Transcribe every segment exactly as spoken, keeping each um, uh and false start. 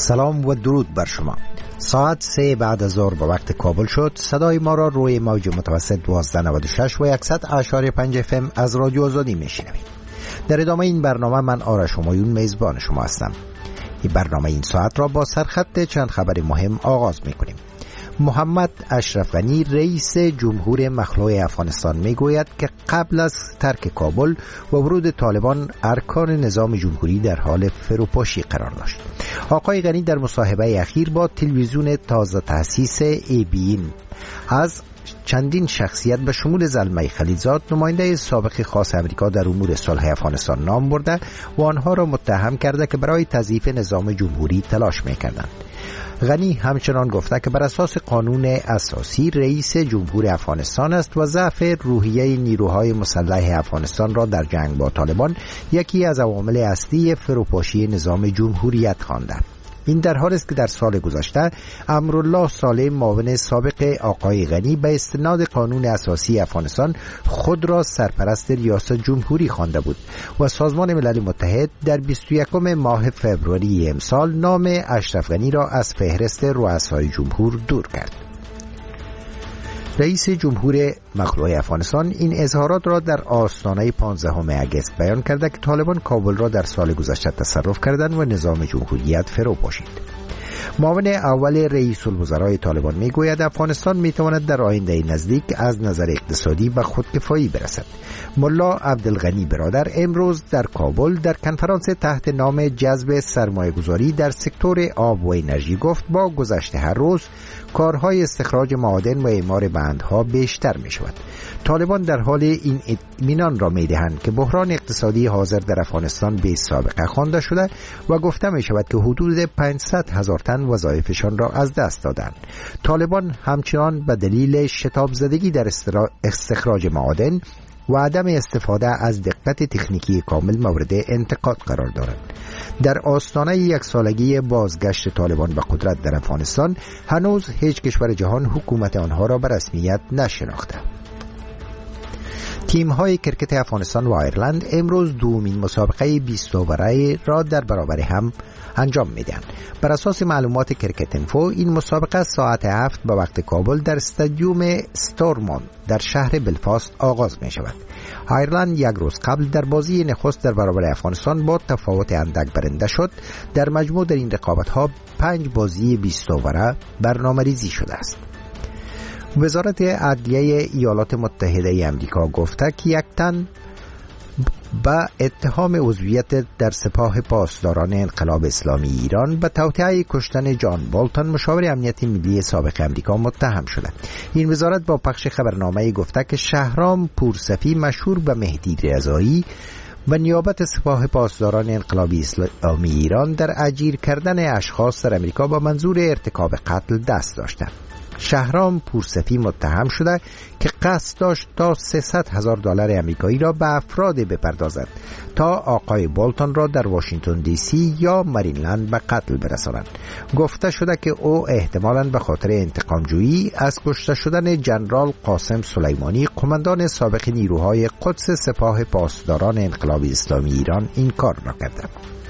سلام و درود بر شما. ساعت سه بعد از ظهر به وقت کابل شد. صدای ما را روی موج متوسط دوازده نود و شش و صد اشاری پنج اف ام از رادیو آزادی میشنوید. در ادامه این برنامه من آرش همایون میزبان شما هستم. این برنامه این ساعت را با سرخط چند خبر مهم آغاز میکنیم. محمد اشرف غنی رئیس جمهور مخلوع افغانستان میگوید که قبل از ترک کابل و ورود طالبان ارکان نظام جمهوری در حال فروپاشی قرار داشت. آقای غنی در مصاحبه اخیر با تلویزیون تازه تأسیس ای بی این از چندین شخصیت به شمول زلمه خلیلزاد نماینده سابق خاص امریکا در امور صلح افغانستان نام برده و آنها را متهم کرده که برای تضعیف نظام جمهوری تلاش می‌کردند. غنی همچنان گفته که بر اساس قانون اساسی رئیس جمهور افغانستان است و ضعف روحیه نیروهای مسلح افغانستان را در جنگ با طالبان یکی از عوامل اصلی فروپاشی نظام جمهوریت خوانده. این در حالی است که در سال گذشته امرالله صالح معاون سابق آقای غنی به استناد قانون اساسی افغانستان خود را سرپرست ریاست جمهوری خوانده بود و سازمان ملل متحد در بیست و یکم ماه فوریه امسال نام اشرف غنی را از فهرست رؤسای جمهور دور کرد. رئیس جمهور مخلوع افغانستان این اظهارات را در آستانه پانزدهم اگست بیان کرده که طالبان کابل را در سال گذشته تصرف کردند و نظام جمهوریت فرو پاشید. معاون اول رئیس الوزرای طالبان میگوید افغانستان میتواند در آینده نزدیک از نظر اقتصادی به خودکفایی برسد. ملا عبدالغنی برادر امروز در کابل در کنفرانس تحت نام جذب سرمایه‌گذاری در سکتور آب و انرژی گفت با گذشت هر روز کارهای استخراج معادن و اعمار بندها بیشتر می شود. طالبان در حال این اطمینان را می دهند که بحران اقتصادی حاضر در افغانستان بی سابقه خوانده شده و گفته می شود که حدود پانصد هزار تن وظایفشان را از دست دادند. طالبان همچنان به دلیل شتاب زدگی در استخراج معادن و عدم استفاده از دقت تکنیکی کامل مورد انتقاد قرار دارند. در آستانه یک سالگی بازگشت طالبان به قدرت در افغانستان هنوز هیچ کشور جهان حکومت آنها را به رسمیت نشناخته. تیم‌های کرکت افغانستان و آیرلند امروز دومین مسابقه بیست اووره را در برابر هم انجام میدهند. بر اساس معلومات کرکت انفو این مسابقه ساعت هفت به وقت کابل در استادیوم ستورمون در شهر بلفاست آغاز می شود. آیرلند یک روز قبل در بازی نخست در برابر افغانستان با تفاوت اندک برنده شد. در مجموع در این رقابت‌ها پنج بازی بیست اووره برنامه‌ریزی شده است. وزارت عدلیه ایالات متحده امریکا گفته که یک تن با اتهام عضویت در سپاه پاسداران انقلاب اسلامی ایران به توطئه کشتن جان بولتون مشاور امنیت ملی سابق امریکا متهم شده. این وزارت با پخش خبرنامه گفته که شهرام پورصفی مشهور به مهدی رضایی و نیابت سپاه پاسداران انقلابی اسلامی ایران در اجیر کردن اشخاص در امریکا با منظور ارتکاب قتل دست داشتند. شهرام پورصفی متهم شده که قصد داشت تا سیصد هزار دلار آمریکایی را به افراد بپردازد تا آقای بولتون را در واشنگتن دی سی یا مریلند به قتل برسانند. گفته شده که او احتمالاً به خاطر انتقام جویی از کشته شدن جنرال قاسم سلیمانی قماندان سابق نیروهای قدس سپاه پاسداران انقلابی اسلامی ایران این کار را کرده.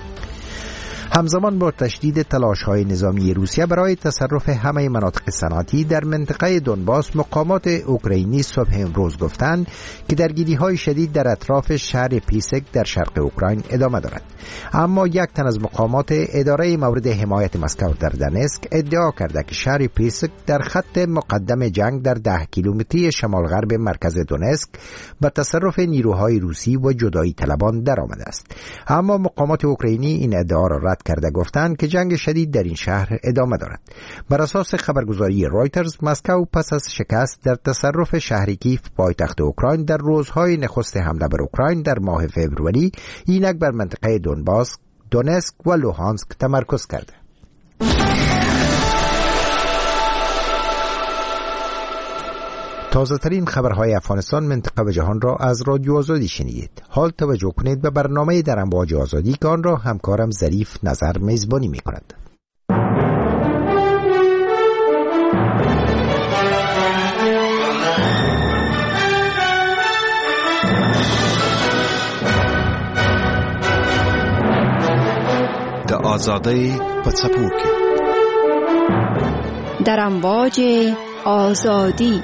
همزمان با تشدید تلاش‌های نظامی روسیه برای تصرف همه مناطق صنعتی در منطقه دونباس، مقامات اوکراینی صبح امروز گفتند که درگیری‌های شدید در اطراف شهر پیسک در شرق اوکراین ادامه دارد. اما یک تن از مقامات اداره مورد حمایت مسکو در دنسک ادعا کرده که شهر پیسک در خط مقدم جنگ در ده کیلومتری شمال غرب مرکز دونسک به تصرف نیروهای روسی و جدایی طلبان درآمده است. اما مقامات اوکراینی این ادعا را رد کرده گفتند که جنگ شدید در این شهر ادامه دارد. بر اساس خبرگزاری رویترز، مسکو پس از شکست در تصرف شهر کیف پایتخت اوکراین در روزهای نخست حمله بر اوکراین در ماه فوریه اینک بر منطقه دونباس، دونسک و لوهانسک تمرکز کرده. تازه ترین خبرهای افغانستان، منطقه و جهان را از رادیو آزادی شنیدید. حال توجه کنید به برنامه در امواج آزادی که آن را همکارم ظریف نظر میزبانی می کند. The آزادی پڅپوکي در امواج آزادی.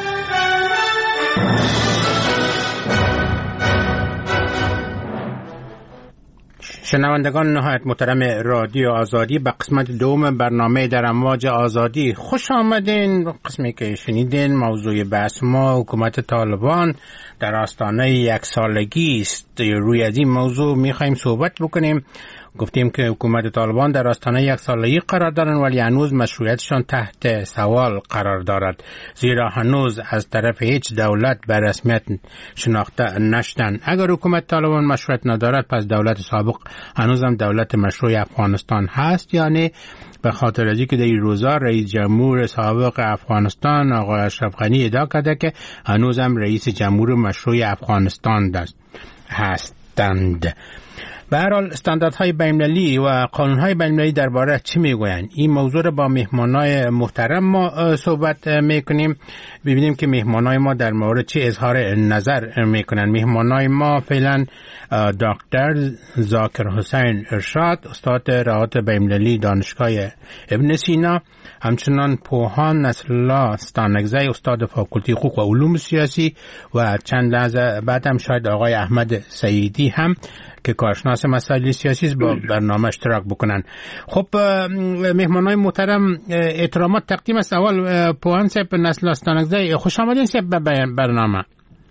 شنوندگان نهایت محترم رادیو آزادی، به قسمت دوم برنامه در امواج آزادی خوش آمدین. قسمی که شنیدین موضوع بحث ما حکومت طالبان در آستانه یک سالگی است. روی از این موضوع میخوایم صحبت بکنیم. گفتیم که حکومت طالبان در آستانه یک سالگی قرار دارند، ولی هنوز مشروعیتشان تحت سوال قرار دارد، زیرا هنوز از طرف هیچ دولت به رسمیت شناخته نشدند. اگر حکومت طالبان مشروعیت ندارد، پس دولت سابق هنوز هم دولت مشروع افغانستان هست. یعنی به خاطر از اینکه در این روزا رئیس جمهور سابق افغانستان آقای اشرف غنی ادعا کرده که هنوز هم رئیس جمهور مشروع افغانستان هستند. به هر حال استانداردهای بین‌المللی و قانون‌های بین‌المللی درباره چی میگویند؟ این موضوع را با مهمانای محترم ما صحبت میکنیم. ببینیم که مهمانای ما در مورد چی اظهار نظر میکنن. مهمانای ما فعلا دکتر ذاکر حسین ارشاد، استاد روابط بین‌المللی دانشگاه ابن سینا، همچنان پوهان نصرالله ستانکزی، استاد فاکولته حقوق و علوم سیاسی، و چند لحظه بعد هم شاید آقای احمد سعیدی هم که کارشناس مسائل سیاسی با برنامه اشتراک بکنن. خب مهمانای محترم، احترامات تقدیم است. اول پوهان صاحب نصرالله ستانکزی، خوش آمدین صاحب به برنامه.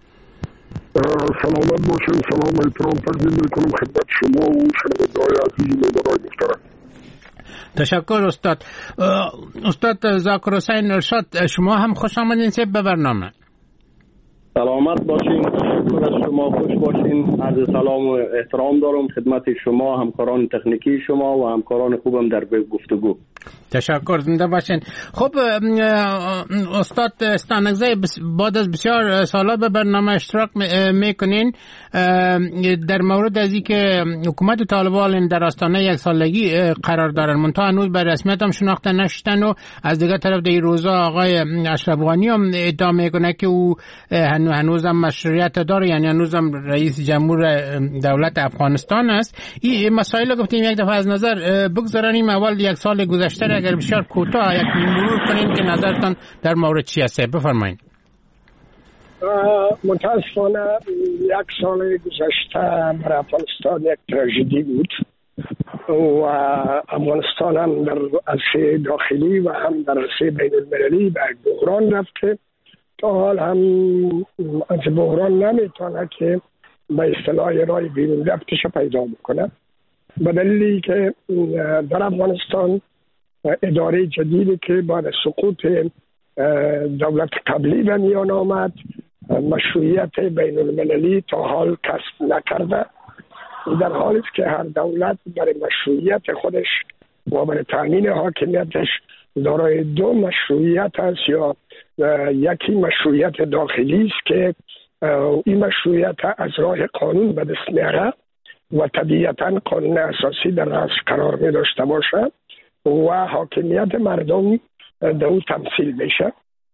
سلامت باشین. سلام و احترام تقدیم میکنم خدمت شما و شنوندگان عزیز مهمانان محترم. تشکر استاد. استاد ذاکر حسین ارشاد، شما هم خوش آمدین صاحب به برنامه. سلامت باشین، تشکر از شما، خوش باشین. عرض سلام و احترام دارم خدمت شما، همکاران تکنیکی شما و همکاران خوبم در گفتگو. تشکر، زنده باشین. خب استاد ستانکزی، بعد از بسیار سالا به برنامه اشتراک میکنین. در مورد از اینکه حکومت طالبان در آستانه یک سالگی قرار دارن، منتها هنوز به رسمیت هم شناخته نشدن، و از دیگه طرف در این روزا آقای اشرف غنی هم ادعا میکنه که او هنوز هم مشروعیت داره، یعنی هنوز هم رئیس جمهور دولت افغانستان است. این مسائل گفتیم یک دفعه از نظر بگذاریم. اول یک سال گذشته اگر بسیار کوتاه یک مرور کنین که نظرتان در مورد چی است، بفرمایید. متاسفانه یک سال گذشته برای افغانستان یک تراژدی بود و افغانستان هم در عرصه داخلی و هم در عرصه بین المللی به بحران رفته. تا حال هم از بحران نمیتونه که به اصطلاح رای بیرون رفتش پیدا بکنه، به دلیلی که در افغانستان اداره جدیدی که بعد از سقوط دولت قبلی به میان آمد مشروعیت بین المللی تا حال کسب نکرده، در حالی است که هر دولت برای مشروعیت خودش و برای تامین حاکمیتش دارای دو مشروعیت است، یا یکی مشروعیت داخلی است که این مشروعیت از راه قانون به دست میاره و طبیعتا قانون اساسی در رأس قرار می داشته باشه و حاکمیت مردم در او تمثیل بشه.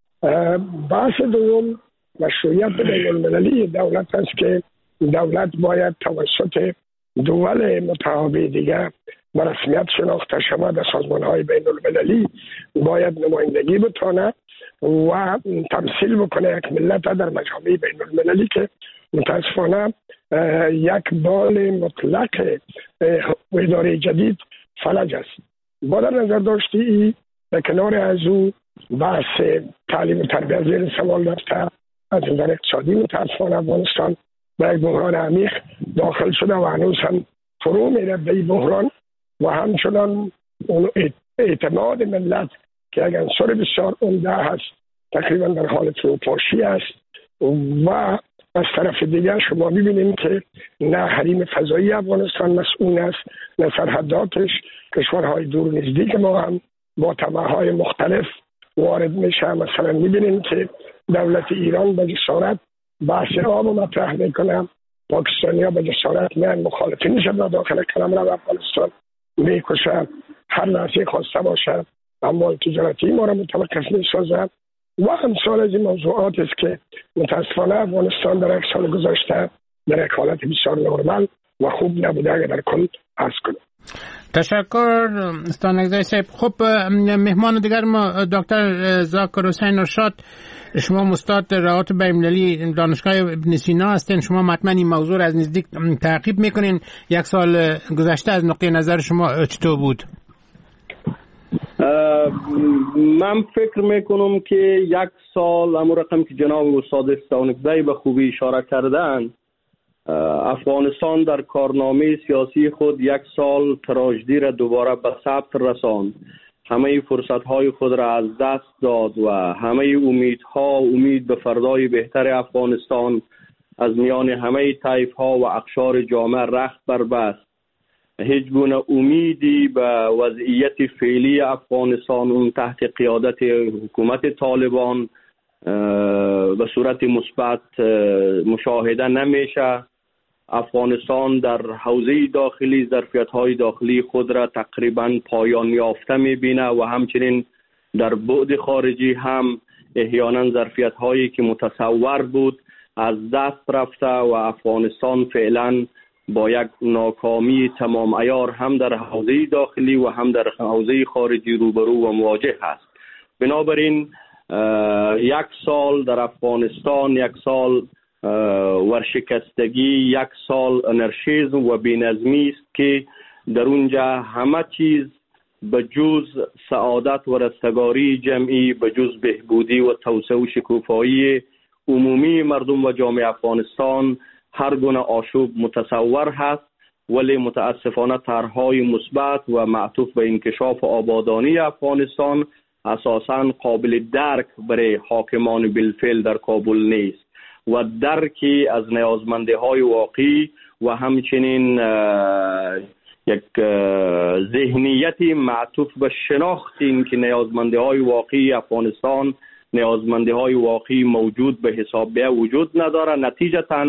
بحث دوم مشروعیت بین المللی دولت است که دولت باید توسط دول متعاقب دیگر به رسمیت شناخته شود، در سازمان‌های بین المللی باید نمایندگی بتونه و تمثیل بکنه یک ملت در مجامع بین المللی که متاسفانه یک بال مطلق اداره جدید فلج است. با در نظر داشتی ای به کنار از او بحث تعلیم و تربیت زیر سوال رفته، از نظر اقتصادی متاسفانه افغانستان به یک بحران عمیق داخل شده و هنوز هم فرو میره به این بحران و همچنان اعتماد ملت که یک عنصر بسیار عمده هست تقریبا در حال فروپاشی است. و از طرف دیگر شما میبینیم که نه حریم فضایی افغانستان مسئول است، نه سرحداتش. کشورهای دور نزدیک ما هم با طمع‌های مختلف وارد میشه. مثلا میبینیم که دولت ایران به جسارت بحث آب مطرح میکنه، پاکستانی ها به جسارت میان مخالفینش را داخل قلمرو افغانستان میکشن، هر لحظه خواسته باشه اموال تجارتی ما را متوقف میسازن و امثال از این موضوعات است که متاسفانه افغانستان در یک سال گذشته در یک حالت بسیار نرمال و خوب نبوده اگر در کل عرض کنیم. تشکر استاد نگزای صاحب. خب مهمان دیگر ما دکتر ذاکر حسین ارشاد، شما مستعد روابط بین‌المللی دانشگاه ابن سینا هستین. شما حتما این موضوع از نزدیک تعقیب میکنین. یک سال گذشته از نقطه نظر شما چطور بود؟ من فکر میکنم که یک سال، اما رقم که جناب استاد استانکزی به خوبی اشاره کردن، افغانستان در کارنامه سیاسی خود یک سال تراژدی را دوباره به ثبت رساند. همه فرصت‌های خود را از دست داد و همه امیدها، امید به فردای بهتر افغانستان از میان همه طیف‌ها و اقشار جامعه رخت بربست. هیچ گونه امیدی به وضعیت فعلی افغانستان اون تحت قیادت حکومت طالبان به صورت مثبت مشاهده نمیشه. افغانستان در حوزه داخلی ظرفیت‌های داخلی خود را تقریباً پایان یافته می‌بینه و همچنین در بعد خارجی هم احیانا ظرفیت‌هایی که متصور بود از دست رفته و افغانستان فعلاً با یک ناکامی تمام عیار هم در حوزه داخلی و هم در حوزه خارجی روبرو و مواجه است. بنابراین یک سال در افغانستان، یک سال ورشکستگی، یک سال انارشیسم و بی‌نظمی است که در اونجا همه چیز به جز سعادت و رستگاری جمعی، به جز بهبودی و توسعه و شکوفایی عمومی مردم و جامعه افغانستان هر گونه آشوب متصور هست، ولی متاسفانه طرح‌های مثبت و معطوف به انکشاف و آبادانی افغانستان اساساً قابل درک برای حاکمان بالفعل در کابل نیست و درکی از نیازمندی‌های واقعی و همچنین یک ذهنیتی معطوف به شناخت این که نیازمندی‌های واقعی افغانستان، نیازمندی‌های واقعی موجود به حساب بیه وجود نداره. نتیجتاً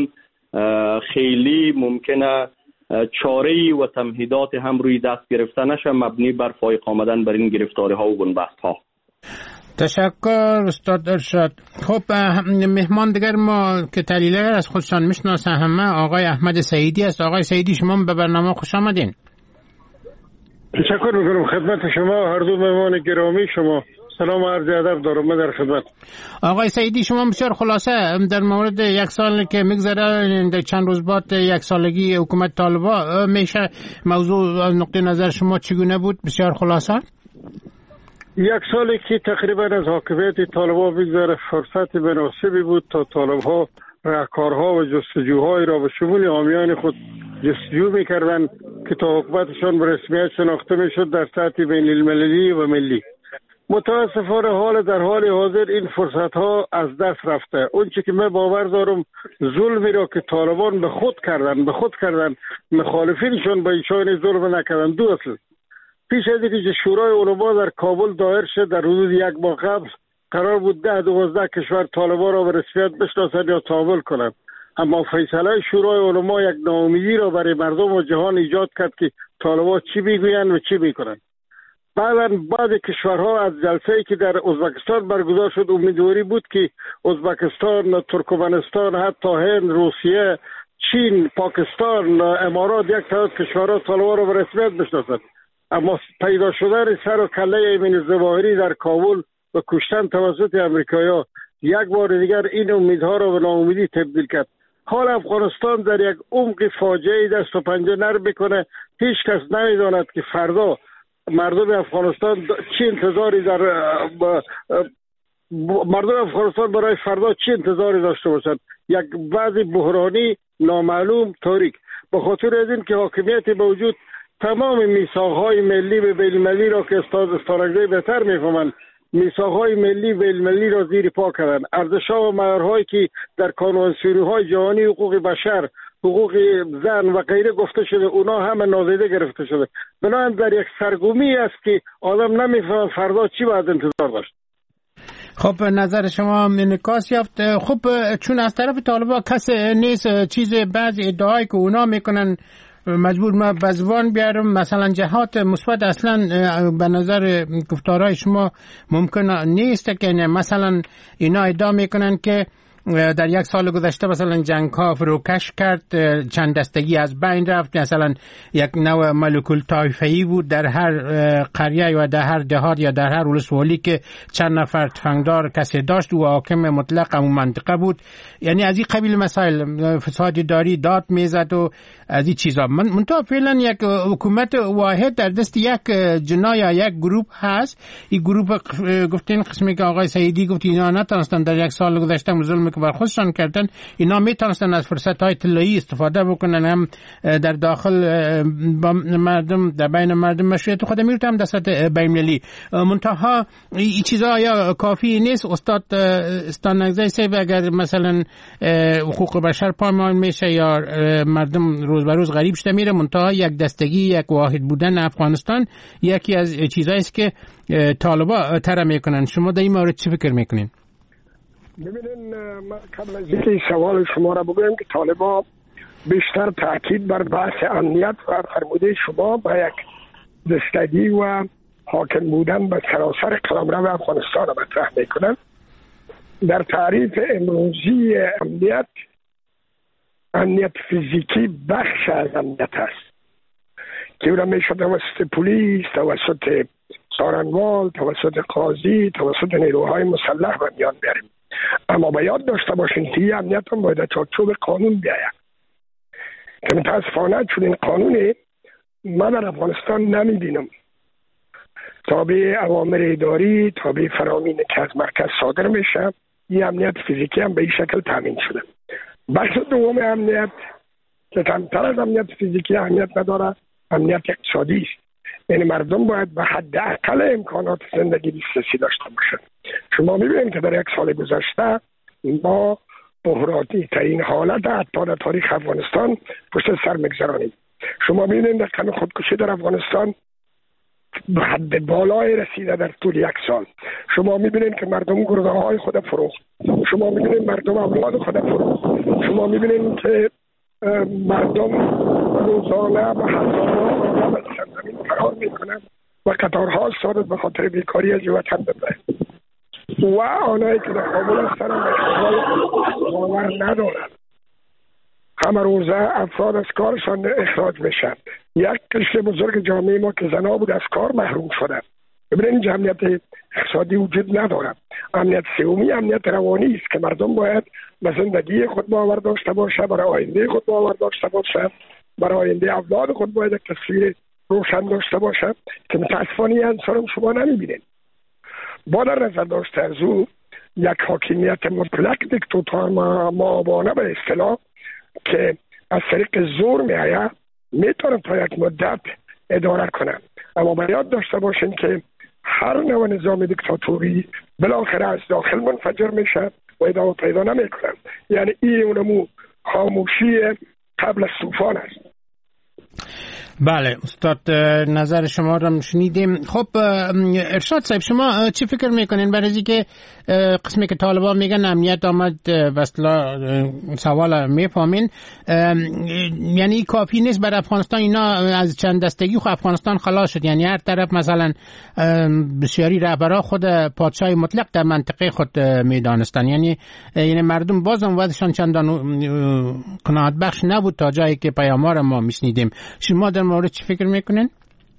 خیلی ممکنه چاره‌ای و تمهیدات هم روی دست گرفته نشه مبنی بر فایق آمدن بر این گرفتاری‌ها و بنبست‌ها. تشکر استاد ارشاد. خب مهمان دیگر ما که تحلیلگر از خودشان میشناسن همه آقای احمد سعیدی است. آقای سعیدی شما به برنامه خوش آمدین. تشکر میکنم خدمت شما هر دو مهمان گرامی شما. سلام و عرض ادب دارم. من در خدمت. آقای سعیدی شما بسیار خلاصه در مورد یک سال که میگذره، در چند روز بعد یک سالگی حکومت طالبان میشه، موضوع از نقطه نظر شما چگونه بود؟ بسیار خلاصه. یک سالی که تقریبا از حاکمیت طالبان بگذره فرصت مناسبی بود تا طالبها راهکارها و جستجوهای را به شمول حامیان خود جستجو میکردند که تا حکومتشان به رسمیت شناخته میشد در سطح بین المللی و ملی. متاسفانه حال در حال حاضر این فرصت ها از دست رفته. اون چی که من باور دارم ظلمی را که طالبان به خود کردن به خود کردن مخالفینشون به ایشان ظلم نکردن. دو اصل. پیش از اینکه شورای علما در کابل دایر شد در حدود یک ماه قبل قرار بود ده دوازده کشور طالبان را به رسمیت بشناسند یا تحول کنند، اما فیصله شورای علما یک ناامیدی را برای مردم و جهان ایجاد کرد که طالبان چی میگویند و چی میکنند. بعداً بعض کشورها از جلسه‌ای که در ازبکستان برگزار شد امیدواری بود که ازبکستان، ترکمنستان، حتی هند، روسیه، چین، پاکستان، امارات یک تعداد کشورها طالبان را به رسمیت بشناسند، اما پیدا شدن سر و کله ایمن ظواهری در کابل و کشتن توسط امریکایی‌ها یک بار دیگر این امیدها را به ناامیدی تبدیل کرد. حال افغانستان در یک عمق فاجعه دست و پنجه نرم میکنه. هیچ کس نمیداند که فردا مردم افغانستان چی انتظاری در مردم افغانستان برای فردا چی انتظاری داشته باشند. یک وضع بحرانی نامعلوم تاریک. به خاطر از این که حاکمیت موجود تمام میثاق‌های ملی به بین المللی را که استاد استانکزی بهتر میفهمند، میثاق‌های ملی بین المللی را زیر پا کردند. ارزش‌ها و معیارهایی که در کنوانسیون‌های جهانی حقوق بشر، حقوق زن و غیره گفته شده اونا همه نادیده گرفته شده. بنابراین در یک سرگمی است که آدم نمیفهمه فردا چی باید انتظار داشت. خب نظر شما انعکاس یافت. خب چون از طرف طالبان کس نیست، چیز بعضی ادعایی که اونا میکنن مجبور ما بزبان بیارم، مثلا جهات مثبت اصلا به نظر گفتارهای شما ممکن نیست که مثلا اینا ادعا میکنن که در یک سال گذشته مثلا جنگ ها فروکش کرد، چند دستگی از بین رفت، مثلا یک نوع ملوک طایفه‌ای بود در هر قریه و در هر دهات یا در هر ولسوالی که چند نفر تفنگدار کسی داشت و حاکم مطلق اون منطقه بود. یعنی از این قبیل مسائل فساد داری داد میزد و از این چیزا. من منتها فعلا یک حکومت واحد در دست یک جناح یا یک گروه هست. این گروه گفتین قسمی که آقای سعیدی گفت اینا نتونستن در یک سال گذشته ظلمی که بر خودشان کردن، اینا میتونستن از فرصت های طلایی استفاده بکنن، هم در داخل مردم در بین مردم مشروعیت خود میرتم هم دستات بین‌المللی. منتها این چیزا آیا کافی نیست؟ استاد استان نگذاری صاحب، اگر مثلا حقوق بشر پایمال میشه یا مردم روز به روز غریب شده میره، منتها یک دستگی یک واحد بودن افغانستان یکی از چیزایی است که طالبا طرح میکنن. شما در این مورد چی فکر میکنین؟ ببینین، من قبل از اینکه سوال شما را بگویم که طالبا بیشتر تاکید بر بحث امنیت و فرموده شما با یک دستگی و حاکم بودن به سراسر قلمرو افغانستان را مطرح میکنن. در تعریف امروزی امنیت، امنیت فیزیکی بخش از امنیت است که اون میشه توسط پلیس، توسط څارنوال، توسط قاضی، توسط نیروهای مسلح به میان بیاریم. اما باید داشته باشین که امنیت هم باید چارچوب قانون بیاید که متاسفانه چون این قانونی من در افغانستان نمیبینم تابع اوامر اداری، تابع فرامین که از مرکز صادر میشه. این امنیت فیزیکی هم به این شکل تامین شده. بخش دوم امنیت که کمتر از امنیت فیزیکی اهمیت نداره، امنیت اقتصادی است. یعنی مردم باید به حد اقل امکانات زندگی دسترسی داشته باشند. شما میبینید که در یک سال گذشته ما بحرانی ترین حالت حتی در تاریخ افغانستان پشت سر میگذرانیم. شما میبینید رقم خودکشی در افغانستان به حد بالای رسیده در طول یک سال. شما میبینید که مردم گرده های خود فروخت. شما میبینید مردم اولاد خود فروخت. شما میبینید که مردم روزانه به هزاران آدم از سرزمین فرار میکنند و قطارها سادت به خاطر بیکاری از وطن ببرند و آنهایی که در کابل هستند باور ندارند. همه روزه افراد از کارشان اخراج میشن. یک قشر بزرگ جامعه ما که زنا بود از کار محروم شدند. ببینید امنیت اقتصادی وجود نداره. امنیت سومی امنیت روانی است که مردم باید به زندگی خود باور داشته باشه، برای آینده خود باور داشته باشه، برای آینده اولاد خود باید یک تصویر روشن داشته باشه که متاسفانه این انصار شما نمیبینید. با در نظر داشته از او یک حاکمیت مطلق دیکتاتور مابانه به اصطلاح که از طریق زور میآید میتونه تا یک مدت اداره کنه. اما باید داشته باشین که هر نوع نظام دیکتاتوری بالاخره از داخل منفجر میشه و ادامه پیدا نمیکنه. یعنی این اونمو خاموشی قبل از طوفان است. بله استاد، نظر شما را شنیدیم. خب ارشاد صاحب، شما چی فکر میکنین برای اینکه قسمی که طالبان میگن امنیت آمد وصلا سوال میفهمین، یعنی کافی نیست برای افغانستان؟ اینا از چند دستگی خب افغانستان خلاص شد، یعنی هر طرف مثلا بسیاری رهبرا خود پادشاه مطلق در منطقه خود میدانستن، یعنی یعنی مردم بازم وضعشان چندان قناعت بخش نبود تا جایی که پیام‌ها ما میشنیدیم. شما در مورد چی فکر میکنین؟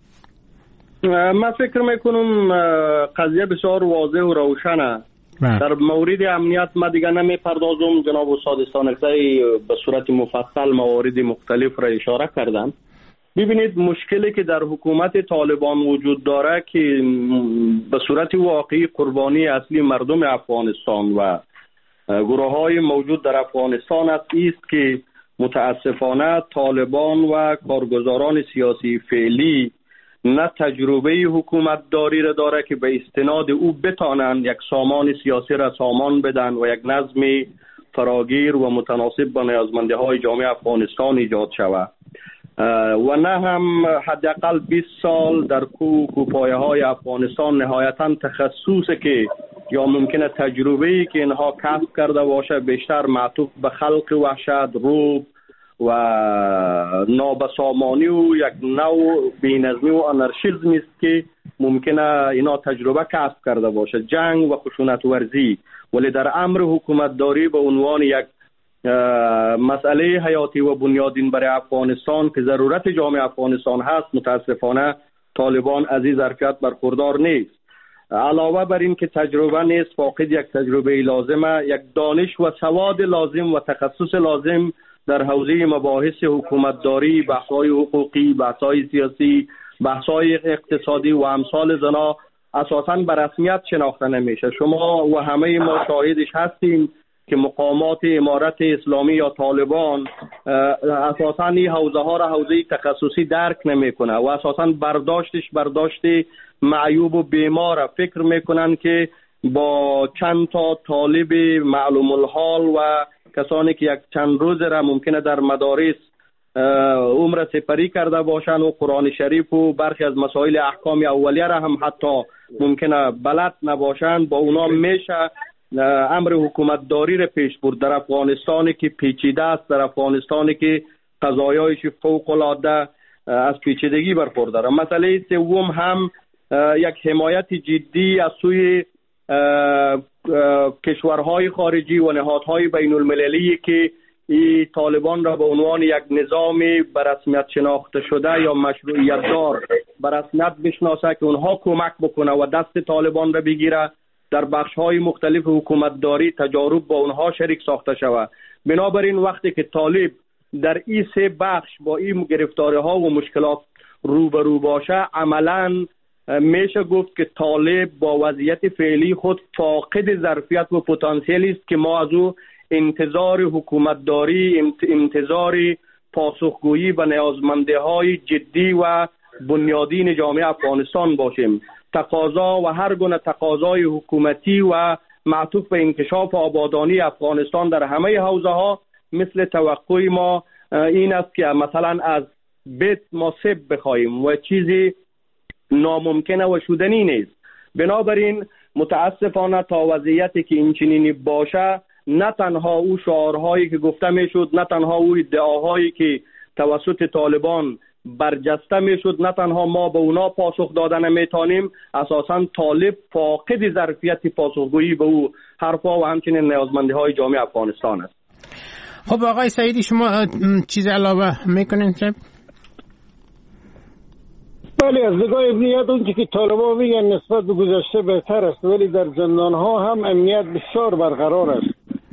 من فکر میکنم قضیه بسیار واضح و روشنه. در مورد امنیت ما دیگه نمیپردازم. جناب استاد استانکزی به صورت مفصل موارد مختلف را اشاره کردن. ببینید مشکلی که در حکومت طالبان وجود داره که به صورت واقعی قربانی اصلی مردم افغانستان و گروه های موجود در افغانستان است است که متاسفانه طالبان و کارگزاران سیاسی فعلی نه تجربه حکومت داری را داره که به استناد او بتانند یک سامان سیاسی را سامان بدن و یک نظم فراگیر و متناسب با نیازمندی های جامعه افغانستان ایجاد شود و نه هم حداقل بیست سال در کوه و پایه های افغانستان نهایتا تخصصی که یا ممکنه تجربه‌ای که اینها کسب کرده باشه بیشتر معطوف به خلق وحشت، رعب و نابسامانی و یک نوع بی‌نظمی و آنارشیسم است که ممکنه اینا تجربه کسب کرده باشه، جنگ و خشونت ورزی. ولی در امر حکومت داری به عنوان یک مسئله حیاتی و بنیادین برای افغانستان که ضرورت جامعه افغانستان هست، متاسفانه طالبان از این ظرفیت برخوردار نیست. علاوه بر این که تجربه نیست، فاقد یک تجربه لازمه، یک دانش و سواد لازم و تخصص لازم در حوزه مباحث حکومتداری، بحث‌های حقوقی، بحث‌های سیاسی، بحث‌های اقتصادی و امثال زنا اساساً به رسمیت شناخته نمیشه. شما و همه ما شاهدش هستیم که مقامات امارت اسلامی یا طالبان اساساً این حوزه ها را حوزه تخصصی درک نمیکنه و اساساً برداشتش برداشت معیوب و بیمار. فکر میکنن که با چند تا طالب معلوم الحال و کسانی که یک چند روز را ممکنه در مدارس عمر سپری کرده باشند و قرآن شریف و برخی از مسائل احکام اولیه را هم حتی ممکنه بلد نباشند، با اونا میشه امر حکومت داری را پیش برد در افغانستانی که پیچیده است، در افغانستانی که قضایایش فوق العاده از پیچیدگی برخورداره. مسئله سوم هم یک حمایت جدی از سوی کشورهای خارجی و نهادهای بین المللی که این طالبان را به عنوان یک نظام به رسمیت شناخته شده یا مشروعیت دار به رسمیت بشناسه که اونها کمک بکنه و دست طالبان را بگیره، در بخش‌های مختلف حکومتداری تجارب با اونها شریک ساخته شود. بنابراین وقتی که طالب در این سه بخش با این گرفتاری‌ها و مشکلات روبرو باشه، عملاً میشه گفت که طالب با وضعیت فعلی خود فاقد ظرفیت و پتانسیلی است که ما از او انتظار حکومتداری، انتظار پاسخگویی به نیازمندی‌های جدی و بنیادین جامعه افغانستان باشیم. تقاضا و هر گونه تقاضای حکومتی و معطوف به انکشاف و آبادانی افغانستان در همه حوزه ها مثل توقع ما این است که مثلا از بیت ما سب بخواهیم و چیزی ناممکنه و شدنی نیست. بنابراین متاسفانه تا وضعیتی که این چنینی باشه، نه تنها او شعارهایی که گفته میشد، نه تنها او ادعاهایی که توسط طالبان برجسته میشد، نه تنها ما به اونا پاسخ داده نمیتونیم، اساساً طالب فاقد ظرفیت پاسخگویی به او حرفا و همچنین نیازمندی های جامعه افغانستان است. خب آقای سعیدی، شما چیز علاوه میکنین؟ بله، از نگاه امنیت اون که طالبان میگن نسبت به گذشته بهتر است، ولی در زندان ها هم امنیت بسیار برقرار است.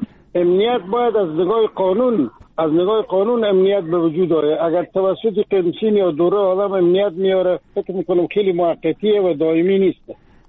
امنیت باید از نگاه قانون از نگاه قانون امنیت به وجود آید. اگر توسط قمچین یا دوره آدم امنیت میاره، فکر میکنم خیلی موقتیه و دائمی نیست.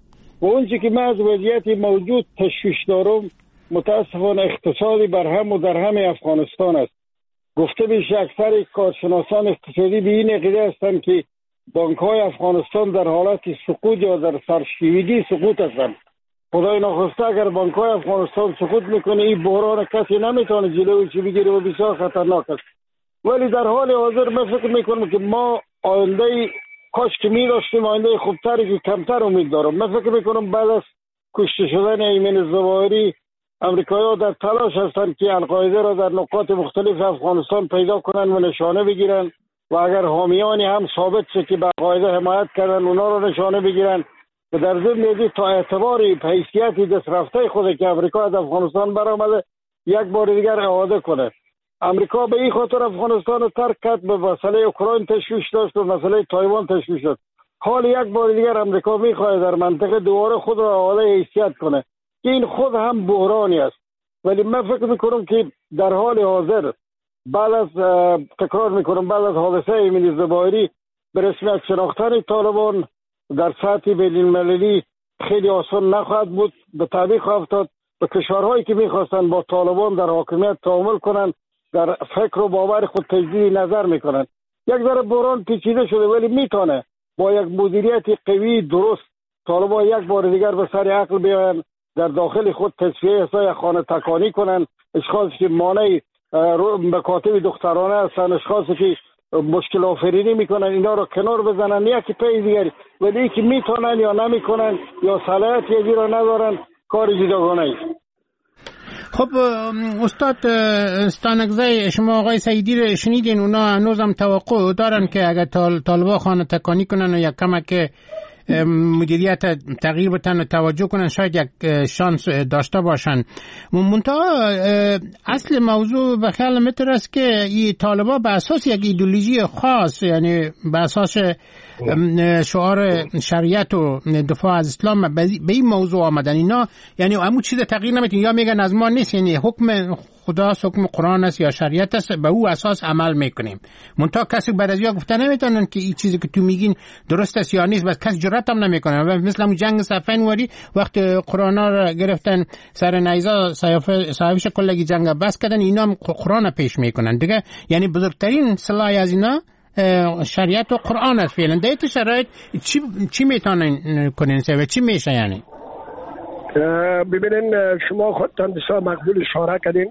و اون چی که من از وضعیت موجود تشویش دارم، متاسفانه اقتصادی برهم و در همه افغانستان است. گفته میشه اکثر کارشناسان اقتصادی به این عقیده هستند که بانک های افغانستان در حالت سقوط یا در سرشکیویگی سقوط هستند. خدای نخواسته اگر بانک های افغانستان سقوط میکنه، این بحران کسی نمیتونه جلویش بگیره و بسیار خطرناک است. ولی در حال حاضر من فکر میکنم که ما آینده کاش که می داشتیم آینده خوبتری که کمتر امید دارم. من فکر میکنم بعد از کشته شدن ایمن الظواهری، امریکایی‌ها در تلاش هستند که القاعده را در نقاط مختلف افغانستان پیدا کنند و نشانه بگیرند و اگر حامیانی هم ثابت شه که به قاعده حمایت کردن، اونا رو نشانه بگیرن و در ضمن تا اعتباری حیثیت دست رفته خود که امریکا از افغانستان برآمده یک بار دیگر اعاده کنه. امریکا به این خاطر افغانستان رو ترک کرد، به مسئله اوکراین تشویش داشت و مسئله تایوان تشویش داشت. حال یک بار دیگر امریکا میخواد در منطقه دوباره خود را اعاده حیثیت کنه که این خود هم بحرانی است. ولی من فکر میکنم که در حال حاضر بعد از تکرار میکنم بعد از حادثه ایمن الظواهری به رسمیت شناختن طالبان در سطح بین المللی خیلی آسان نخواهد بود. به تعویق افتاد به کشورهایی که میخواستن با طالبان در حاکمیت تعامل کنند، در فکر و باور خود تجدید نظر میکنند. یک ذره بحران پیچیده شده، ولی میتونه با یک مدیریت قوی درست طالبان یک بار دیگر به سر عقل بیاین، در داخل خود تصفیه حسای خانه تکانی کنند. اشخاصی که مانع مکاتب دخترانه هستند، اشخاصی که مشکل آفرینی میکنن، اینا رو کنار بزنن یکی پی دیگری. ولی ای که میتونن یا نمیکنن یا صلاحیت یکی را ندارن، کار جداگانه است. خب استاد استانکزی، شما آقای سعیدی رو شنیدین، اونا هنوزم توقع دارن که اگر طالبا خانه تکانی کنن و یک کمک مدیریت تغییر بتن و توجه کنن شاید یک شانس داشته باشن. منتها اصل موضوع به خیال متر است که این طالبا به اساس یک ایدئولوژی خاص، یعنی به اساس شعار شریعت و دفاع از اسلام به این موضوع آمدن. اینا یعنی همون چیز تغییر نمیتین، یا میگن از ما نیست، یعنی حکم خداست، حکم قرآن است یا شریعت است، به او اساس عمل میکنیم. منتها کسی بعد از یا گفته نمیتونن که این چیزی که تو میگین درست است یا نیست، بس کسی جرأت هم نمیکنه. مثل همون جنگ صفین وری وقت قرآن را گرفتن سر نیزا، صحافیش کلگی جنگ بس کردن، اینا هم قرآن پیش میکنن دیگه. یعنی بزرگترین سلاح از اینا شریعت و قرآن است فعلا. در این شرایط چی چی میتونن کنین و چی میشه؟ یعنی ببینین شما خودتان بسیار مقبول اشاره کردین.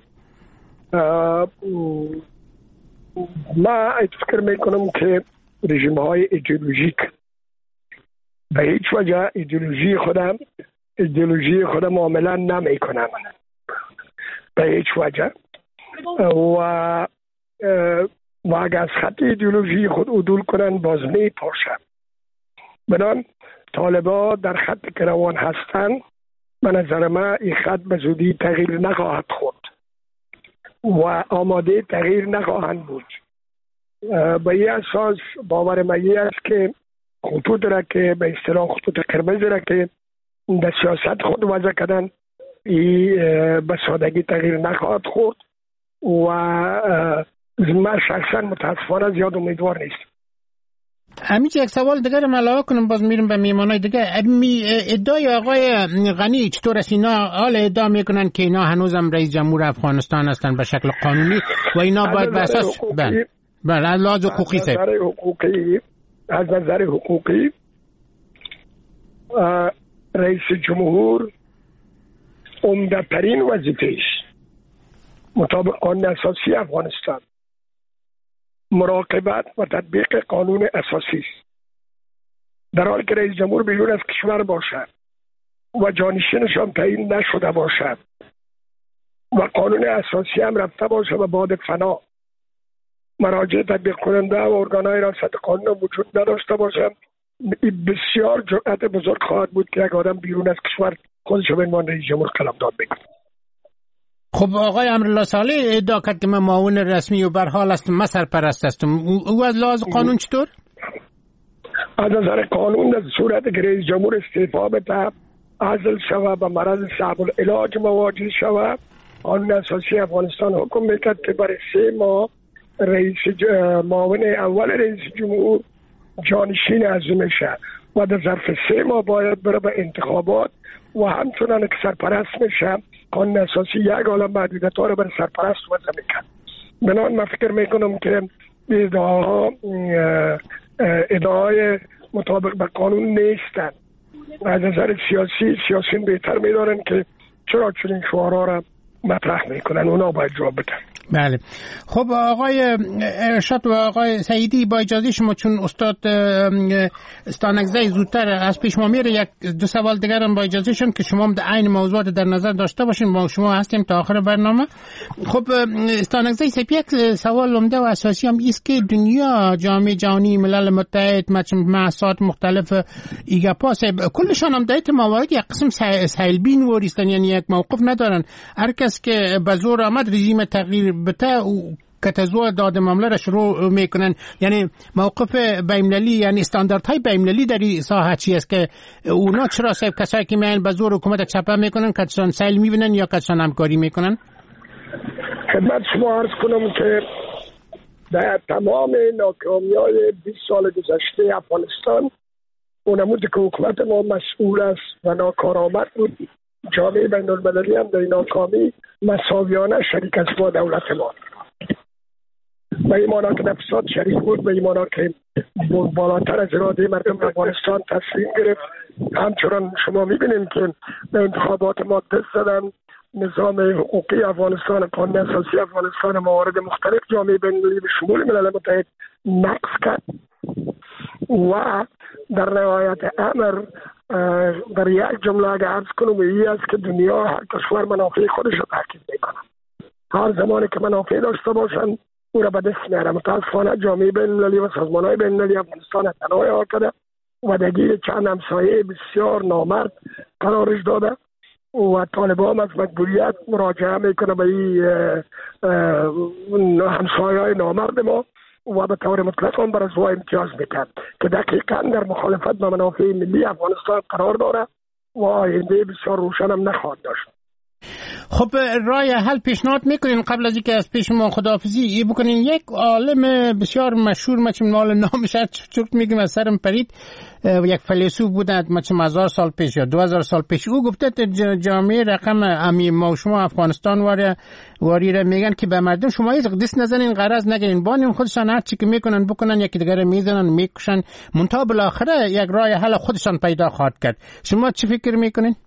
ما فکر میکنم که رژیم های ایدئولوژیک به هیچ وجه ایدئولوژی خودم ایدئولوژی خودم معامله نمی کنم به هیچ وجه، و و اگر از خط ایدئولوژی خود عدول کنن باز می پاشن. بنان طالبا در خط که روان هستن به نظر من این خط به زودی تغییر نخواهد خورد و آماده تغییر نخواهند بود. به این اساس باور من است که خطوط را که به اصطلاح خطوط قرمز را که در سیاست خود وضع کردن این به سادگی تغییر نخواهد خورد و من شخصا متاسفانه زیاد امیدوار نیست. همیشه یک سوال دیگر رو علاوه کنم، باز میرم به میمانای دیگه. ادعای آقای غنی چطور است؟ اینا حال ادعا میکنن که اینا هنوزم رئیس جمهور افغانستان هستن به شکل قانونی و اینا باید به اساس بله بله از لحاظ حقوقی از نظر حقوقی از نظر حقوقی رئیس جمهور عمده ترین وظیفه‌اش مطابق قانون اساسی افغانستان مراقبت و تطبیق قانون اساسی است. در حالی که رئیس جمهور بیرون از کشور باشد و جانشینشان تعیین نشده باشد و قانون اساسی هم رفته باشه و بعد فنا مراجع تطبیق کننده و ارگانهای ریاست قانون وجود نداشته باشد، بسیار جرأت بزرگ خواهد بود که یک آدم بیرون از کشور خودش به عنوان رئیس جمهور قلمداد بکنه. خب آقای امرالله صالح ادعا کرد که من معاون رسمی و برحال هستم، من سرپرست هستم. او از لحاظ قانون چطور؟ از نظر قانون در صورت که رئیس جمهور استعفا بده، عزل شود و مرض صعب العلاج مواجه شود، قانون اساسی افغانستان حکم میکرد که برای سه ماه رئیس ج... معاون اول رئیس جمهور جانشین از میشه و در ظرف سه ماه باید بره به انتخابات و همچنان که سرپرست میشه قانون اساسی یک عالم محدودیت ها رو بر سرپرست وضع میکرد. بنابراین من فکر میکنم که ادعاها ادعای مطابق به قانون نیستن. از نظر سیاسی سیاسیون بهتر میدارن که چرا چنین شعارها را مطرح میکنن، اونا باید جواب بدن. بله. خب آقای ارشاد و آقای سعیدی، با اجازه شما چون استاد استانکزی زودتر از پیش ما میره، یک دو سوال دیگر هم با اجازه شون که شما هم در عین موضوعات در نظر داشته باشین. ما شما هستیم تا آخر برنامه. خب استانکزی سپ یک سوال عمده و اساسی هم است که دنیا، جامعه جهانی، ملل متحد، مؤسسات مختلف ایگا پاس کلشان هم در موارد یک قسم سیلبین وریستن، یعنی یک موقف ندارن. هر کس که به زور آمد رژیم تغییر بته و کتزو داده معامله را شروع میکنن. یعنی موقف بین‌المللی، یعنی استانداردهای بین‌المللی در این ساحه چی است که اونا چرا صاحب کسایی که میان به زور حکومت چپه میکنن کسان سیل میبینن یا کسان همکاری میکنن؟ خدمت شما عرض کنم که در تمام ناکامی‌های بیست سال گذشته افغانستان اونموده که حکومت ما مسئول است و ناکارآمد بود، جامعه بین‌المللی هم در این ناکامی مساویانه شریک است با دولت ما. به این مانا که نفسات شریک بود، به این مانا که بالاتر از اراده مردم افغانستان تصمیم گرفت. همچنان شما میبینیم که به انتخابات ما دست زدن، نظام حقوقی افغانستان، قانون اساسی افغانستان، موارد مختلف جامعه بین‌المللی به شمول ملل متحد نقض کرد و در نهایت امر در یک جمله اگر عرض کنم این است که دنیا هر کشور منافع خودش را تحقیق میکنه. هر زمانی که منافع داشته باشند او را به دست میاره. متاسفانه جامعه بین المللی و سازمان‌های بین المللی افغانستان تنها کرده و درگیر چند همسایه بسیار نامرد قرارش داده و طالبان از مجبوریت مراجعه میکنه به این همسایه‌های نامرد ما و به طور مطلق هم بر از وای امتیاز میکرد که دقیقا در مخالفت با منافع ملی افغانستان قرار داره و آینده بسیار روشن هم نخواهد داشت. خب رای حل پیشنهاد میکنین قبل از اینکه از پیش ما خداحافظی ای بکنین؟ یک عالم بسیار مشهور مچم نال نامش چرت میگم از سرم پرید، یک فیلسوف بودند مچم هزار سال پیش یا دو هزار سال پیش، او گفته جامعه رقم امی ما و شما افغانستان واره واری را میگن که به مردم شما هیچ دست نزنین، غرض نگیرین، بانیم خودشان هر چی که میکنن بکنن، یکی دیگر میزنن میکشن، منتها بالاخره یک رای حل خودشان پیدا خواهد کرد. شما چی فکر میکنین؟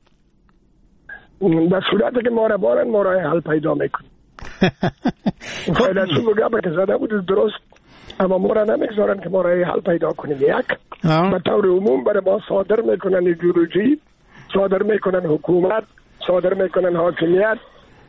در صورتی که ما را بارن ما راه حل پیدا میکنیم. فیلسوف گفت که زده بود درست، اما ما را نمیگذارن که ما راه حل پیدا کنیم. یک به طور عموم برای ما صادر میکنن ایدئولوژی، صادر میکنن حکومت، صادر میکنن حاکمیت.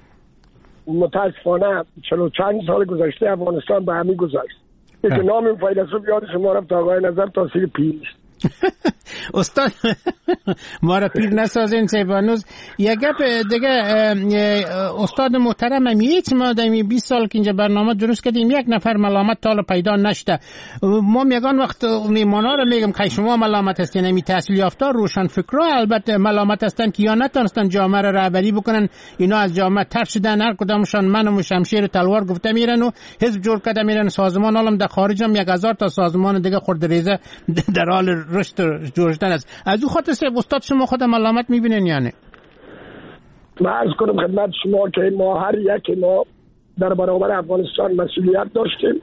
متاسفانه چلو چند سال گذشته افغانستان به همین گذشت. یک نام این فیلسوف یاد شما رفت، آقای نظر تاثیر پیر. استاد ما را پیر نسازین سیبانوز. یک گپ دیگه استاد محترم، هیچ ما در بیست سال که اینجا برنامه درست کردیم یک نفر ملامت تا پیدا نشده. ما میگن وقت میمانا را میگم که شما ملامت هستین، همی تحصیل یافته روشن فکرها البته ملامت هستن که یا نتونستن جامعه را رهبری بکنن، اینا از جامعه تر شدن، هر کدامشان من و شمشیر تلوار گفته میرن و حزب جور کرده میرن، سازمان عالم در خارج هم یک هزار تا سازمان دیگه خردریزه در حال رشد جوشدن است. از او خاطر سه استاد شما خود ملامت میبینین یا نه؟ من عرض کنم خدمت شما که ما هر یک ما در برابر افغانستان مسئولیت داشتیم.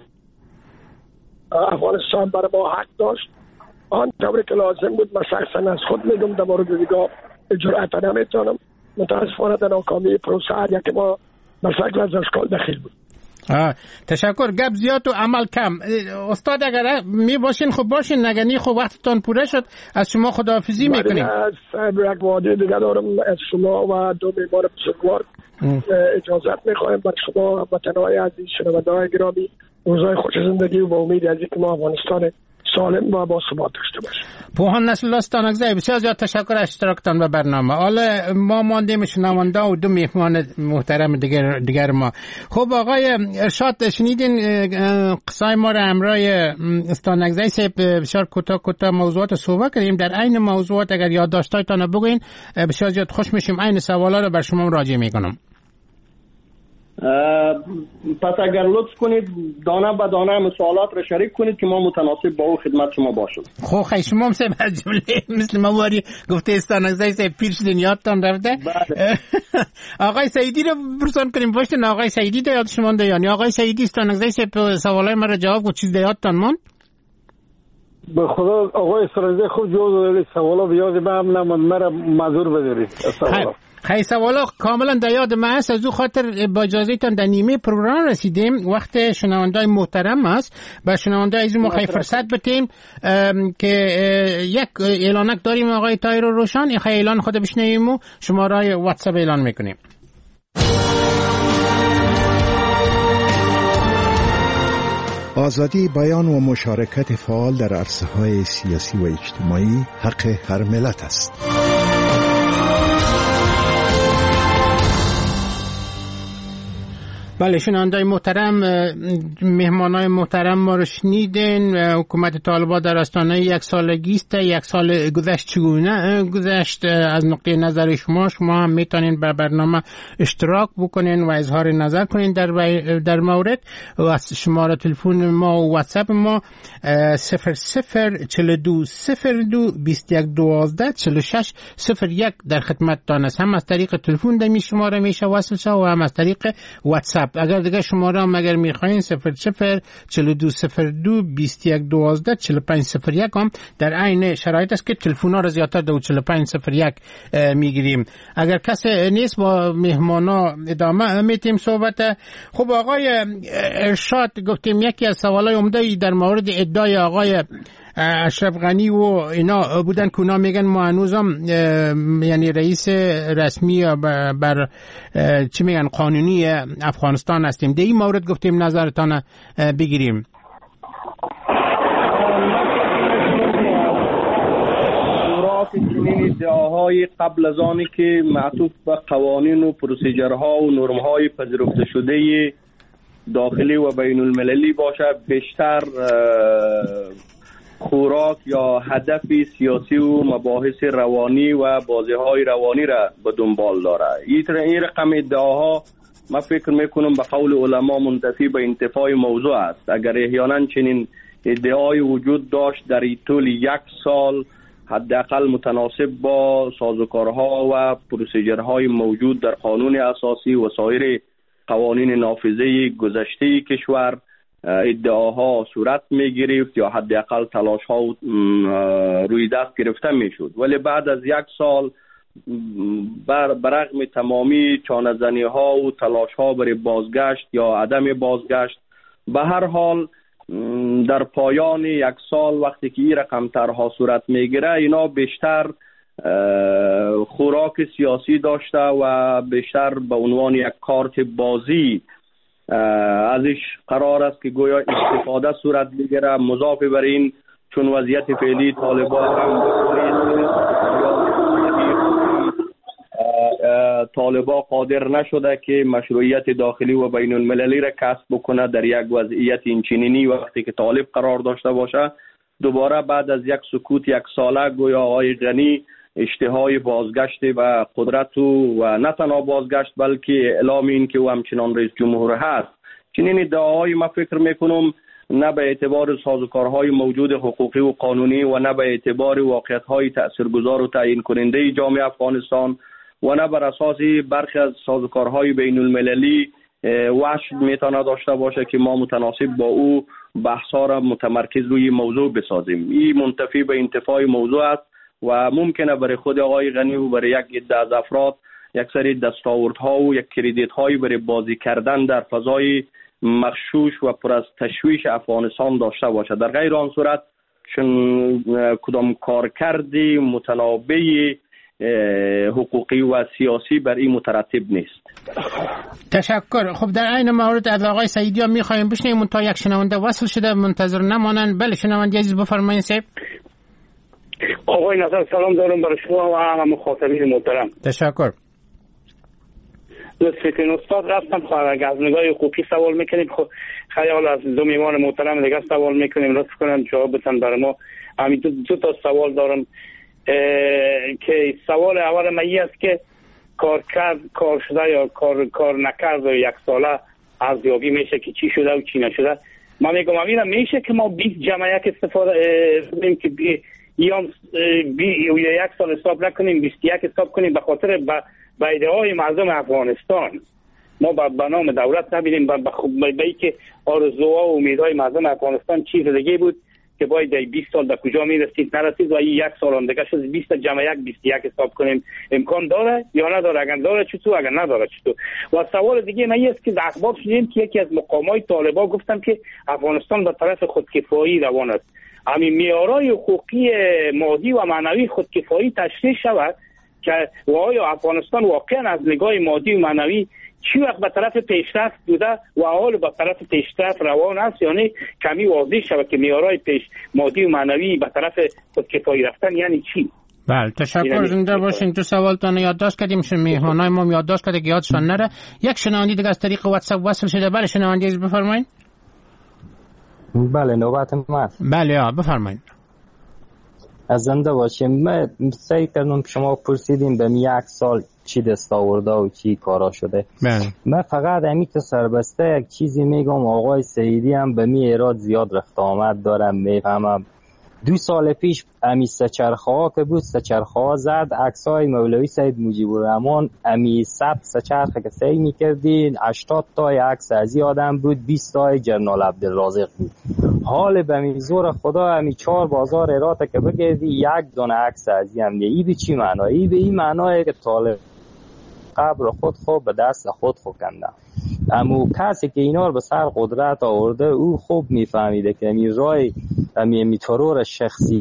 افغانستان برای ما حق داشت آن طوری که لازم بود. من شخصا از خود میگم در مورد دیگه جرأت نمیتونم. متاسفانه در ناکامی پروسه هر یک ما به شکل از اشکال دخیل بود. آه. تشکر. گپ زیاد و عمل کم. استاد اگر می باشین خوب باشین، نگنی خوب وقتتان پوره شد. از شما خداحافظی میکنیم. از یک وعده دیگه دارم از شما و دو میمار بزرگوار اجازت میخوایم بر شما وطنهای عزیز شنونده‌های گرامی روزهای خوش زندگی و با امید از اینکه ما افغانستان سالم و با ثبات داشته باشیم. پوهان نسل استانگزی بسیار زیاد تشکر از اشتراکتان به برنامه. حالا ما ماندیم شنونده و دو میهمان محترم دیگر دیگر ما. خب آقای ارشاد شنیدین قصای ما را همراه استانگزی صاحب بسیار کوتاه کوتاه موضوعات صحبت کردیم. در عین موضوعات اگر یادداشتایتان بگوین بسیار زیاد خوش میشیم. عین سوالا رو بر شما راجع میکنم. پس اگر لطف کنید دانه به دانه سوالات را شریک کنید که ما متناسب با او خدمت شما باشیم. خب خیلی شما هم سه جمله مثل مواری گفته استانگزی سه پیر شدین یادتان رفته. آقای سعیدی رو پرسان کنیم. باشین آقای سعیدی ده یاد شما ده یعنی آقای سعیدی استانگزی سه سوالای من را جواب و چیز ده یادتان ماند؟ به خدا آقای استانگزی خوب جواب دادید. سوالا به یاد من هم نماند، مرا معذور بدارید. سوالا خیلی سوالا کاملا در یاد من است. از او خاطر با اجازهتان در نیمه پروگرام رسیدیم. وقت شنونده‌های محترم است. با شنونده‌های عزیز ما خیلی فرصت بدیم که یک اعلانک داریم آقای طاهر روشن. این خیلی اعلان خود بشنویم و شماره واتساپ اعلان میکنیم. آزادی بیان و مشارکت فعال در عرصه‌های سیاسی و اجتماعی حق هر ملت است. بله شنونده‌های محترم، مهمانای محترم ما رو شنیدین. حکومت طالبان در آستانه یک سالگی است. یک سال گذشت چگونه گذشت از نقطه نظر شما؟ شما هم میتونین به برنامه اشتراک بکنین و اظهار نظر کنین در در مورد. و شماره تلفن ما و واتساپ ما صفر صفر چهل دو صفر دو بیست و یک دوازده چهل و شش صفر یک در خدمتتان است. هم از طریق تلفن در می شماره میشه وصل شو و هم از طریق واتساپ. اگر دیگه شماره هم اگر میخواین صفر صفر چهل و دو صفر دو بیست و یک دوازده چهل و پنج صفر یک هم در عین شرایط است که تلفن‌ها را زیادتر دو چهل و پنج صفر یک میگیریم. اگر کسی نیست با مهمانا ادامه میتیم صحبت. خب آقای ارشاد گفتیم یکی از سوالای عمده در مورد ادعای آقای اشرف غنی و اینا بودن که اونا میگن ما هنوزم یعنی رئیس رسمی بر چی میگن قانونی افغانستان هستیم. در این مورد گفتیم نظرتان بگیریم. چنین ادعاهای قبل از آنی که معطوف به قوانین و پروسیجرها و نرمهای پذیرفته شده داخلی و بین المللی باشه، بیشتر خوراک یا هدف سیاسی و مباحث روانی و بازی‌های روانی را به دنبال داره. این رقم ادعاها من فکر میکنم به قول علما منتفی به انتفاع موضوع است. اگر احیانا چنین ادعای وجود داشت در طول یک سال، حداقل متناسب با سازوکارها و پروسیجرهای موجود در قانون اساسی و سایر قوانین نافذه گذشته کشور، ادعاها صورت می گرفت یا حداقل تلاش ها روی دست گرفته می شد. ولی بعد از یک سال بر برغم تمامی چانه‌زنی ها و تلاش ها برای بازگشت یا عدم بازگشت، به هر حال در پایان یک سال وقتی که این رقم طرح‌ها صورت میگیره، اینا بیشتر خوراک سیاسی داشته و بیشتر به عنوان یک کارت بازی ازش قرار است که گویا استفاده صورت بگیره. مضاف بر این چون وضعیت فعلی طالبان هم طالبان قادر نشده که مشروعیت داخلی و بین المللی را کسب بکنه در یک وضعیت اینچنینی وقتی که طالب قرار داشته باشه، دوباره بعد از یک سکوت یک ساله گویا آقای غنی اشتهای بازگشت و قدرت و نه تنها بازگشت بلکه اعلام این که او همچنان رئیس جمهور هست. چنین ادعاهای ما فکر میکنم نه به اعتبار سازوکارهای موجود حقوقی و قانونی و نه به اعتبار واقعیت‌های تاثیرگذار و تعیین کننده جامعه افغانستان و نه بر اساس برخی از سازوکارهای بین المللی وجه میتونه داشته باشه که ما متناسب با او بحثا را متمرکز روی موضوع بسازیم. این منتفی به انتفاع موضوع است و ممکنه برای خود آقای غنی و برای یک عده از افراد یک سری دستاوردها و یک کردیت هایی برای بازی کردن در فضای مغشوش و پر از تشویش افغانستان داشته باشه. در غیر آن صورت چون کدام کارکردی متنابع حقوقی و سیاسی بر این مترتب نیست. تشکر. خب در این مورد از آقای سعیدی هم میخوایم بشنویم تا یک شنونده وصل شده منتظر نمانند. بله شنونده عزیز بفرمایید. سیب آقای نصر سلام دارم برای شما و همه مخاطبین محترم. تشکر. لطفتون استاد رفتم خواهد از نگاه حقوقی سوال میکنیم، خب خیال از دو میمان محترم دیگه سوال میکنیم، لطف کنن جواب بتن برای ما. همین دو, دو تا سوال دارم که سوال اول من است که کار کرد کار شده یا کار کار نکرد و یک ساله ارزیابی میشه که چی شده و چی نشده. من میگم امیر میشه که ما بیست جمع یک استفاده کنیم که بی یا بی یک سال حساب نکنیم، بیست و یک حساب کنیم به خاطر به ایده‌های مردم افغانستان. ما به نام دولت نبینیم به به که آرزوها و امیدهای مردم افغانستان چیز دیگه بود که باید در بیست سال به کجا میرسید نرسید و این یک سال هم دیگه شد بیست جمع یک بیست و یک حساب کنیم. امکان داره یا نداره؟ اگر داره چطور، اگر نداره چطور؟ و سوال دیگه من است که در اخبار شنیدیم که یکی از مقامای طالبان گفتن که افغانستان به طرف خودکفایی روان است. همین معیارهای حقوقی مادی و معنوی خودکفایی تشریح شود که و آیا افغانستان واقعا از نگاه مادی و معنوی چی وقت به طرف پیشرفت بوده و حال به طرف پیشرفت روان است، یعنی کمی واضح شود که معیارهای پیش مادی و معنوی به طرف خودکفایی رفتن یعنی چی؟ بله تشکر. زنده باشین. تو سوالتون یادداشت کردیم، میهمانای ما یادداشت کرده که یادشان نره. یک شنونده دیگه از طریق واتساپ وصل شده. بله شنونده عزیز بفرمایید. بله نوبت ما. بله ها بفرمایید. از زنده باشیم. من سعی کردم شما پرسیدیم به می یک سال چی دست آورده و چی کارا شده. بله. من فقط امیت سربسته یک چیزی میگم، آقای سعیدی هم به می ایراد زیاد رفت آمد دارم میفهمم. دو سال پیش امی سچرخه ها که بود سچرخه ها زد عکسای مولوی سید مجیب الرحمن امی صد سچرخه که سعی میکردین هشتاد تا عکس از آدم بود، بیست تا جنرال عبدالرازق بود. حال به می زور خدا امی چهار بازار ایراته که بگردی یک دونه عکس از هم نیه. ای به چی معنی؟ ای به این معنی که طالب قبر خود خوب به دست خود خود کنده. اما کسی که اینا رو به سر قدرت آورده او خوب میفهمیده که می رای امی امی ترور شخصی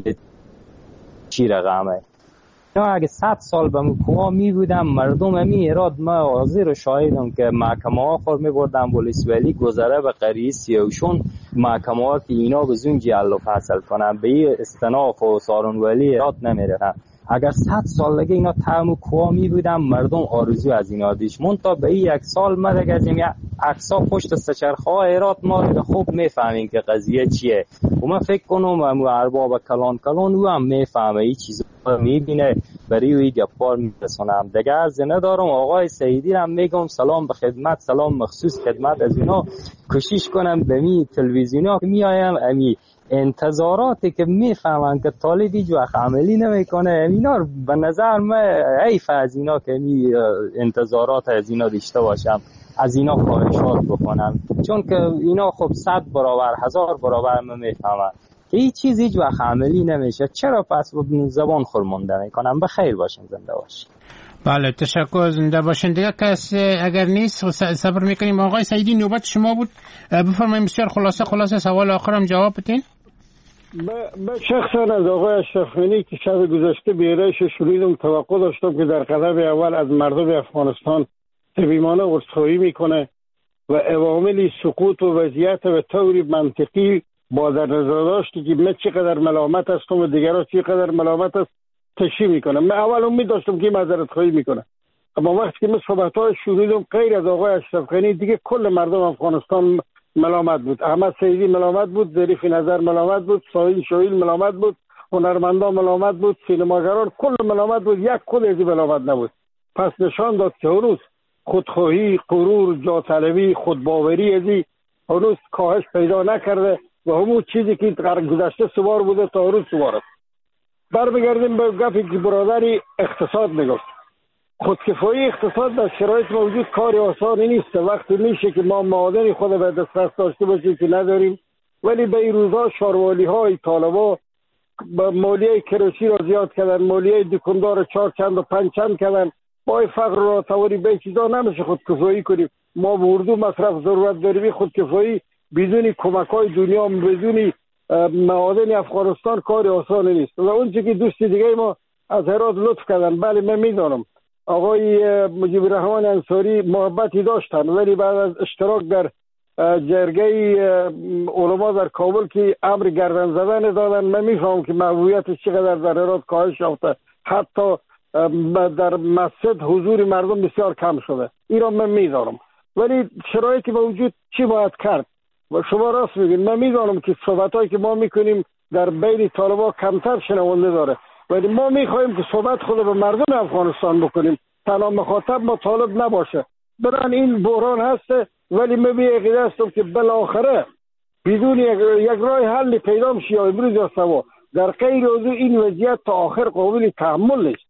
چی رقمه. نه اگه صد سال به مکوها می بودم مردم امی اراد ما حاضر و شاهدم که محکمه ها خور می بردن بولیس ولی گذره به قریه سیوشون محکمه ها که اینا به زونجی علو فصل کنن به این استناف و سارون ولی اراد نمی رهن. اگر صد سال لگه اینا تهم کوا می بودم مردم آرزو از اینا دیش منتا به این یک سال ما دیگه از این عکس‌ها پشت سچرخه ها ایراد ما رو خوب میفهمیم که قضیه چیه و من فکر کنم امو ارباب کلان کلان او هم میفهمه این چیزا میبینه برای او گپار میرسونم دیگه از ندارم. آقای سیدی هم میگم سلام به خدمت، سلام مخصوص خدمت از اینا کوشش کنم به می تلویزیونا که میایم امی انتظاراتی که میفهمن که طالبی جو عملی نمیکنه اینا به نظر من حیف از اینا که می انتظارات از اینا داشته باشم از اینا خواهشات بکنم چون که اینا خب صد برابر هزار برابر من میفهمن که هیچ چیزی جو عملی نمیشه. چرا پس زبان خورمونده میکنم؟ بخیر باشین، زنده باشین. بله تشکر، زنده باشین. دیگه کس اگر نیست صبر میکنیم. آقای سعیدی نوبت شما بود، بفرمایید. بسیار خلاصه خلاصه سوال آخرم جواب بدین. به شخصا از آقای اشرف غنی که شب گذشته بیرایش شنیدم توقع داشتم که در قدم اول از مردم افغانستان صمیمانه عذرخواهی میکنه و عوامل سقوط و وضعیت و طوری منطقی با در نظر داشتی که من چقدر ملامت هستم و دیگران چقدر ملامت است تشریح میکنه. من اول امید داشتم که معذرت خواهی میکنه، اما وقتی که من صحبت‌های شنیدم غیر از آقای اشرف غنی دیگه کل مردم افغانستان ملامت بود. احمد سیدی ملامت بود، ظریف نظر ملامت بود، ساحل شویل ملامت بود، هنرمندان ملامت بود، سینماگران کل ملامت بود، یک کل از ملامت نبود. پس نشان داد که هنوز خودخواهی، غرور، جاطلبی، خودباوری ازی هنوز کاهش پیدا نکرده و همون چیزی که گذشته سوار بوده تا هنوز سوار است. برمیگردیم به گپی که برادری اقتصاد میگفت. خودکفایی اقتصاد در شرایط موجود کار آسانی نیست. وقتی میشه که ما معادن خود به دسترس داشته باشیم که نداریم، ولی به این روزها شاروالی های طالبا مالیه کروسی را زیاد کردن، مالیه دکاندار چهار چند و پنج چند کردن. با فقر را توانی به چیزا نمیشه خودکفایی کنیم. ما به اردو مصرف ضرورت داریم. خودکفایی بدون کمک های دنیا، بدون معادن افغانستان کار آسانی نیست. و اون چیزی که دوست دیگه ما از هرات لطف کردن، بله من میدانم آقای مجیب الرحمن انصاری محبتی داشتن، ولی بعد از اشتراک در جرگه علما در کابل که امر گردن زدن دادن، من میفهمم که محبوبیتش چقدر در هرات کاهش یافته. حتی در مسجد حضور مردم بسیار کم شده. این را من میدانم، ولی شرایطی موجود چی باید کرد؟ و شما راست میگین. من میدانم که صحبتایی که ما میکنیم در بین طالبا کمتر شنونده داره، ولی ما میخوایم که صحبت خود به مردم افغانستان بکنیم، تنها مخاطب ما طالب نباشه. بران این بحران هست، ولی من به عقیده هستم که بالاخره بدون یک, یک راه حل پیدا میشه یا امروز یا سبا. در غیر از این وضعیت تا آخر قابل تحمل نیست.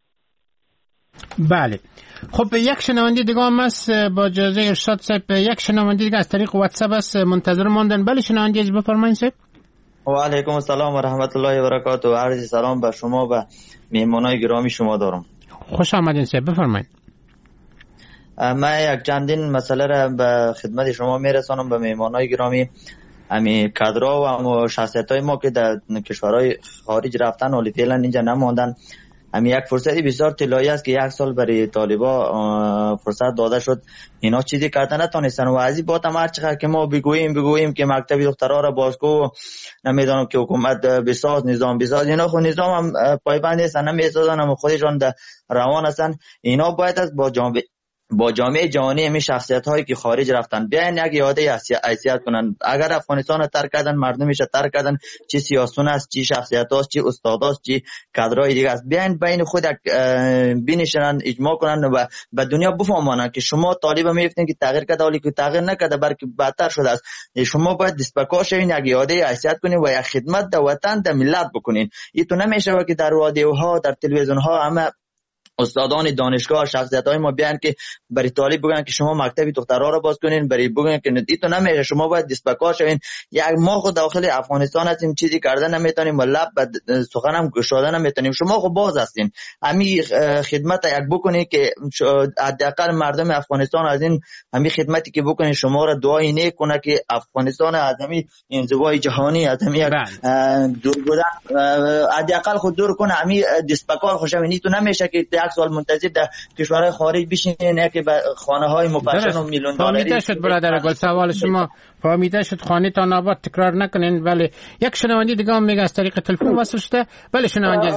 بله خب یک شنونده دیگه هم هست با اجازه ارشاد صاحب. یک شنونده دیگه از طریق واتساپ است، منتظر ماندن. بله شنونده از بفرمایید صاحب. و علیکم السلام و رحمت الله و برکاته. و عرض سلام به شما و مهمانای گرامی شما دارم. خوش آمدین صاحب، بفرمایید. من یک چندین مسئله را به خدمت شما میرسانم به مهمانای گرامی. امی کادرها و هم شخصیت‌های ما که در کشورهای خارج رفتن ولی فعلا اینجا نماندن. امی یک فرصتی بسیار طلایی است که یک سال برای طالبا فرصت داده شد، اینا چیزی کردن نتونستن و از این بات هم هر چقدر که ما بگوییم بگوییم که مکتب دخترها را بازگو، نمیدونم که حکومت بساز، نظام بساز، اینا خود نظام هم پایبند نیستن، نمیسازن، هم خودشان در روان هستن. اینا باید از با جامعه با جامعه جهانی همین شخصیت هایی که خارج رفتن بیاین یک یاده حیثیت کنن. اگر افغانستان رو ترک کردن، مردمش رو ترک کردن، چی سیاسون است، چی شخصیت هاست، چی استاد هاست، چی کادرهای دیگه است، بیاین بین خود بینشنن، اجماع کنن و به دنیا بفهمانن که شما طالب میفتین که تغییر کرده ولی که تغییر نکرده بلکه بدتر شده است. شما باید دستپکا شوین، یک یاده حیثیت کنین و یک خدمت در وطن در ملت بکنین. این تو نمیشه که در رادیوها، در تلویزیون ها همه استادان دانشگاه شخصیت های ما بیان که برای طالب بگن که شما مکتب دخترها رو باز کنین، برای بگن که ندیتو نمیشه شما باید دستبکار شوین. یک ما خود داخل افغانستان هستیم چیزی کردن نمیتونیم و لب سخن هم گشاده نمیتونیم. شما خود باز هستین امی خدمت یک بکنید که حداقل مردم افغانستان از این امی خدمتی که بکنید شما را دعای نیک کنه که افغانستان از امی انزوای جهانی از امی دور بودن حداقل خود دور کنه. امی دستبکار خوشم تو نمیشه که یک سال منتظر در کشورهای خارج بشینه نه که خانه های مفصل و میلیون دلاری. فهمیده شد برادر گل، سوال شما فهمیده شد. خانه تا آباد تکرار نکنین. ولی یک شنونده دیگه هم میگه از طریق تلفن وصل شده. بله شنونده.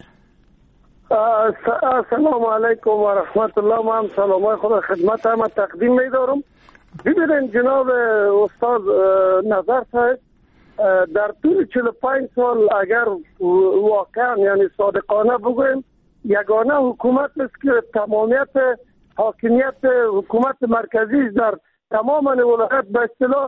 السلام علیکم و رحمت الله. من سلامای خود خدمت همه تقدیم می‌دارم. ببینید جناب استاد نظر صاحب، در طول چهل و پنج سال اگر واقعا یعنی صادقانه بگویم یگانه حکومت است که تمامیت حاکمیت حکومت مرکزی در تمام ولایت به اصطلاح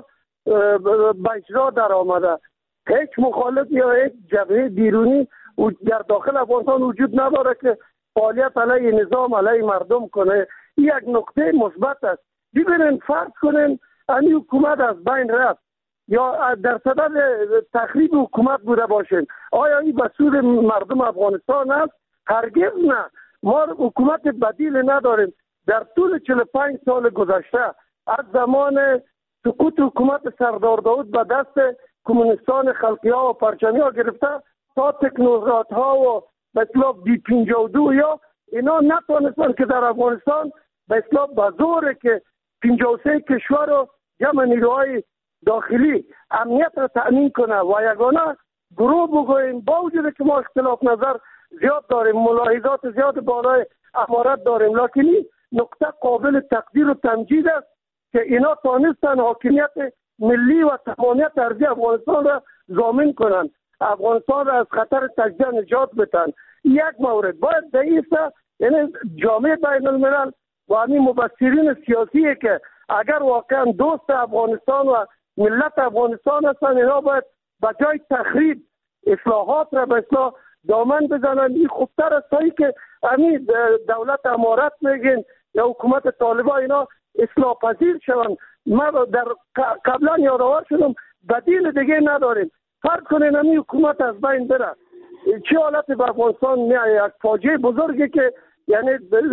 به اجرا در آمده. هیچ مخالف یا هیچ جبهه بیرونی در داخل افغانستان وجود نداره که فعالیت علیه نظام علیه مردم کنه. یک نقطه مثبت است. ببینید فرض کنین این حکومت از بین رفت یا در صدد تخریب حکومت بوده باشین، آیا این به سود مردم افغانستان است؟ هرگز نه. ما حکومت بدیل نداریم. در طول چهل و پنج سال گذشته از زمان سقوط حکومت سردار داود به دست کمونیستان خلقی ها و پرچمی ها گرفته تا تکنوکرات ها و به اصطلاح بی پنجاه و دو یا اینا نتونستن که در افغانستان به اصطلاح به زوره که پنجاه و سه کشور و جمع نیروهای داخلی امنیت را تأمین کنه و یگانه گروه بگوییم با وجود که ما اختلاف نظر زیاد داریم، ملاحظات زیاد بالای امارت داریم، لکن نقطه قابل تقدیر و تمجید است که اینا تانستن حاکمیت ملی و تمامیت ارضی افغانستان را ضامن کنند، افغانستان را از خطر تجزیه نجات بدن. یک مورد باید دایسته، یعنی جامعه بین الملل و همین مبصرین سیاسی که اگر واقعا دوست افغانستان و ملت افغانستان هستن اینا باید به جای تخریب اصلاحات را به اصلاح دامن بزنن. این خوبتر است تا که همین دولت امارت میگین یا حکومت طالبان اینا اصلاح پذیر شون. ما در قبلا یادآور شدم بدیل دیگه نداریم. فرض کنین همین حکومت از بین بره چه حالت به افغانستان میایه؟ یک فاجعه بزرگی که یعنی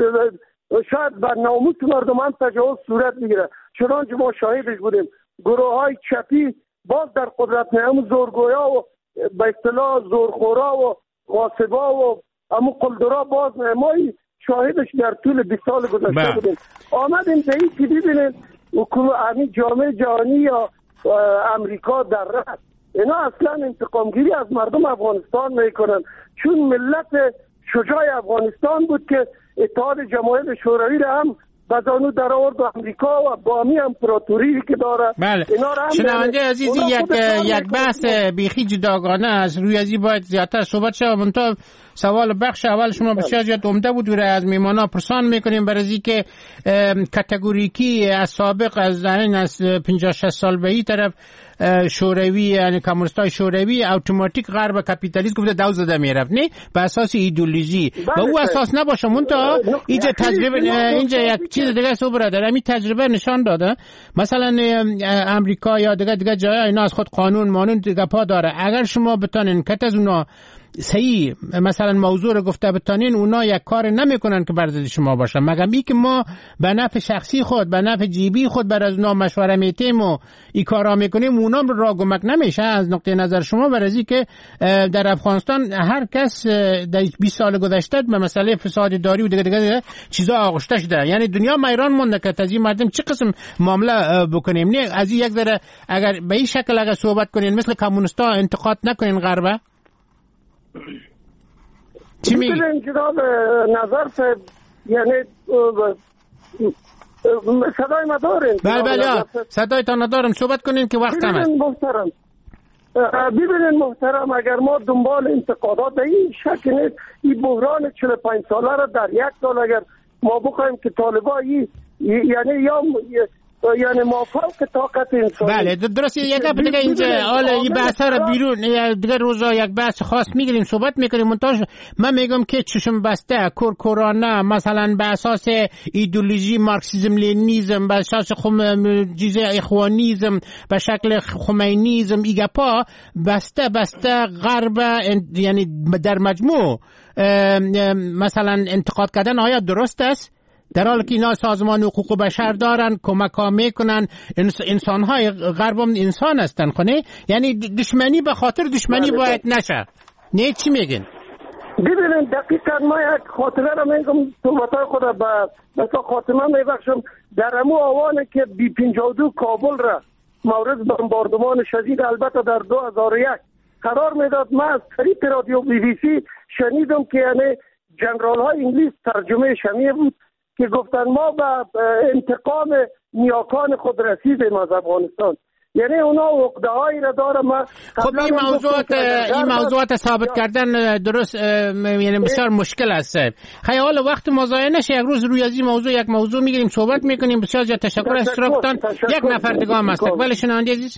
شاید بر ناموس مردم هم تجاوز صورت بگیره. چنانچه ما شاهدش بودیم گروه های چپی باز در قدرت هم زورگویا و به اصطلاح زورخورا و غاصبا و همون قلدرا باز نمایی شاهدش در طول بیست سال گذشته بودیم. آمدیم به این که ببینید حکومت همین جامعه جهانی یا امریکا در رأس اینا اصلا انتقامگیری از مردم افغانستان میکنن، چون ملت شجاع افغانستان بود که اتحاد جماهیر شوروی را هم بزانو در آورد و امریکا و با همی امپراتوری که داره. بله شنونده عزیزی یک یک بحث بیخی جداگانه است، روی ازی باید زیادتر صحبت شد. منتها سوال بخش اول شما بسیار زیاد عمده بود و از میمانا پرسان میکنیم برای از که کاتگوریکی از سابق از این از پنجاه شصت سال به این طرف شوروی یعنی کمونیستای شوروی اتوماتیک غرب کاپیتالیسم گفته دو زده میرفت، نه به اساس ایدئولوژی و او اساس نباشه. منتها اینجا تجربه اینجا یک چیز دیگه سو برادر همین تجربه نشان داده مثلا امریکا یا دیگه دیگه جای اینا از خود قانون مانون دیگه پا داره. اگر شما بتانین کت از اونا صحیح مثلا موضوع رو گفته بتانین اونا یک کار نمیکنن که بر ضد شما باشه، مگر می که ما به نفع شخصی خود به نفع جیبی خود بر از اونا مشوره میتیم و این کارا میکنیم اونا را گمک نمیشه. از نقطه نظر شما بر از که در افغانستان هر کس در بیست سال گذشته به مسئله فساد داری و دیگه دیگه, دیگه چیزا آغشته شده، یعنی دنیا میران مونده که از این مردم چه قسم معامله بکنیم. نه از یک ذره اگر به این شکل اگر صحبت کنین مثل کمونیستا انتقاد نکنین غربه. چی میگی؟ جناب نظر صاحب یعنی صدای ما دارین؟ بله بله صدای تا ندارم، صحبت کنین که وقت هم هست. محترم ببینین محترم اگر ما دنبال انتقادات به این شک نیست، این بحران چهل و پنج ساله را در یک سال اگر ما بخوایم که طالبان یعنی یا یعنی ما فوق طاقت انسانی. بله درسته. یک گپ دیگه اینجا حالا این بحث را بیرون دیگه روزا یک بحث خاص میگیریم صحبت میکنیم. منتها من میگم که چشم بسته کورکورانه مثلا به اساس ایدئولوژی مارکسیسم لنینیسم، به اساس خم چیز اخوانیسم، به شکل خمینیسم، ایگپا بسته بسته غرب یعنی در مجموع مثلا انتقاد کردن آیا درست است؟ در حالی که اینا سازمان حقوق بشر دارن، کمک ها میکنن، انسان های غرب هم انسان هستن خونه، یعنی دشمنی به خاطر دشمنی باید نشه. نه چی میگن؟ ببینید دقیقا ما یک خاطره را میگم صحبتای خود به مثلا خاتمه میبخشم. در امو آوانه که بی پنجاه و دو کابل را مورد بمباردمان شدید البته در دو هزار و یک قرار میداد، من از طریق رادیو بی بی سی شنیدم که یعنی جنرال های انگلیس ترجمه شمیه بود که گفتن ما به انتقام نیاکان خود رسیدیم از افغانستان. یعنی اونا عقده هایی را داره. ما خب این موضوعات این موضوعات ثابت کردن درست یعنی بسیار مشکل است. خیال وقت مضایع نشه، یک روز روی از این موضوع یک موضوع میگیریم صحبت میکنیم. بسیار زیاد تشکر از اشتراکتان. یک نفر دیگه هم هست. بله شنونده عزیز.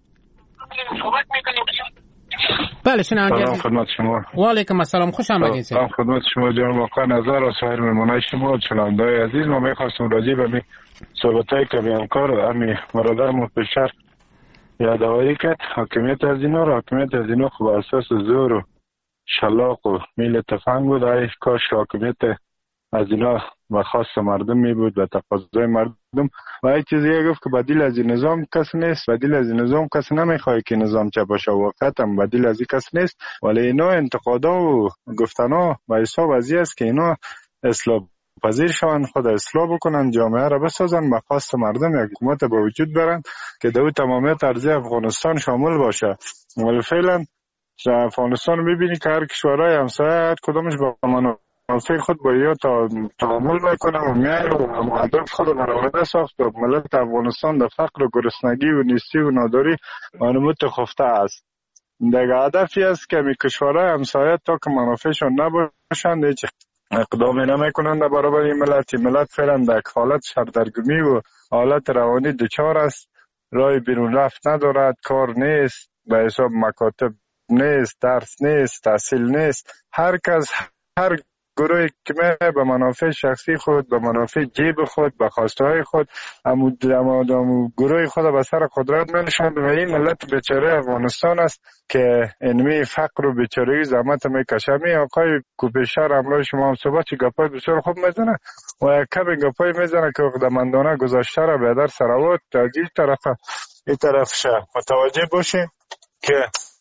صحبت میکنیم. بله شنونده عزیز. خدمت شما. و علیکم السلام، خوش آمدید. سلام خدمت شما جناب آقا نظر و سایر مهمانای شما شنونده عزیز. ما میخواستم راجع به می صحبتایی که بیانکار امی برادرم پیشتر یادآوری کرد. حاکمیت از اینا را حاکمیت از اینا خب اساس زور و شلاق و میل تفنگ بود. ای کاش حاکمیت از اینا و خاص مردم می بود و تقاضای مردم. و یک چیزی گفت که بدیل از این نظام کس نیست. بدیل از این نظام کس نمیخواد که نظام چه باشه. واقعا هم بدیل از این کس نیست. ولی اینا انتقادا و گفتنا و حساب از است که اینا اصلاح پذیر شوند، خود اصلاح بکنن، جامعه را بسازن، مخواست مردم یک حکومت به وجود برن که دو تمامیت ارضی افغانستان شامل باشه. ولی فعلا افغانستان میبینی که هر کشورهای همسایه هر کدامش با منافع خود با یا تعامل میکنه و میای و مهدف خود برآورده ساخت و ملت افغانستان در فقر و گرسنگی و نیستی و ناداری وانمود خفته است. دیگه هدفی است که می کشورهای همسایه تا که منافعشون نباشند هیچ اقدامی نمیکنند در برابر این ملت. ملت فعلا در حالت سردرگمی و حالت روانی دچار است. راه بیرون رفت ندارد، کار نیست، به حساب مکاتب نیست، درس نیست، تحصیل نیست. هر کس هر گروهی که به منافع شخصی خود، به منافع جیب خود، به خواسته های خود امو گروه خود به سر قدرت می‌نشاند و این ملت بیچاره افغانستان است که انمی فقر و بیچارگی زحمت میکشه. می آقای کوپیشر امروز شما هم صحبت چه گپای بسیار خوب میزنه و یک کمی گپای میزنه که قدمندانه گذاشته را به در سروات از این طرف این طرف شه متوجه باشیم که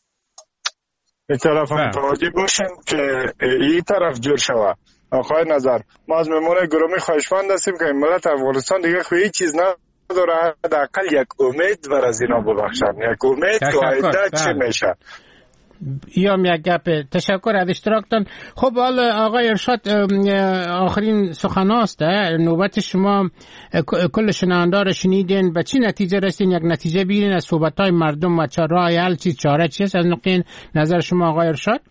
این طرف متوجه باشیم که این طرف جور شود. آقای نظر ما از مهمان گرامی خواهشمند هستیم که ملت افغانستان دیگه خو هیچ چیز نداره، حداقل یک امید بر از اینا ببخشن، یک امید که آینده چی میشه. یا یک گپ. تشکر از اشتراکتان. خب حالا آقای ارشاد آخرین سخناست، نوبت شما. کل شنونده را شنیدین، به چی نتیجه رسیدین؟ یک نتیجه بگیرین از صحبت‌های مردم و چه راه حل چی چاره چیست از نقطه نظر شما آقای ارشاد؟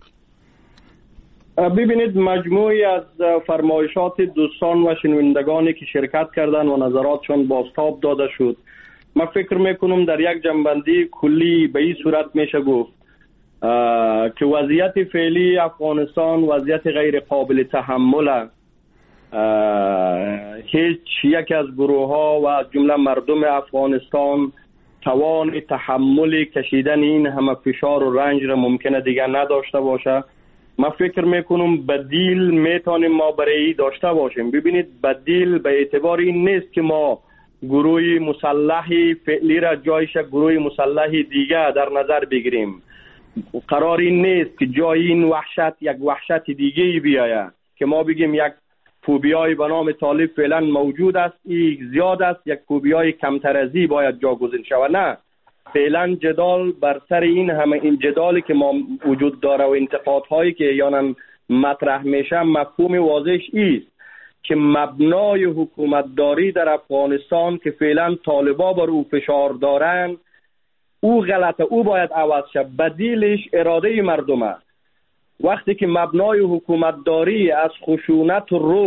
ببینید مجموعی از فرمایشات دوستان و شنوندگانی که شرکت کردن و نظراتشون بازتاب داده شد، من فکر میکنم در یک جنبندی کلی به این صورت میشه گفت که وضعیت فعلی افغانستان وضعیت غیر قابل تحمل. هیچ یک از گروه ها و جمله مردم افغانستان توان تحمل کشیدن این همه فشار و رنج را ممکنه دیگر نداشته باشه. من فکر میکنم بدیل میتونیم ما برای داشته باشیم. ببینید بدیل به اعتبار این نیست که ما گروه مسلحی فعلی را جایش گروه مسلحی دیگه در نظر بگیریم. قرار این نیست که جای این وحشت یک وحشت دیگه بیاید که ما بگیم یک فوبیای به نام طالب فعلا موجود است، این زیاد است، یک فوبیای کمتر از این باید جاگزین شود. نه، فعلا جدال بر سر این همه این جدالی که ما وجود داره و انتقادهایی که یعنی مطرح میشه مفهوم واضحش است که مبنای حکومتداری در افغانستان که فعلا طالبا بر او فشار دارن او غلطه، او باید عوض شه. بدیلش اراده مردم است. وقتی که مبنای حکومتداری از خشونت و رعب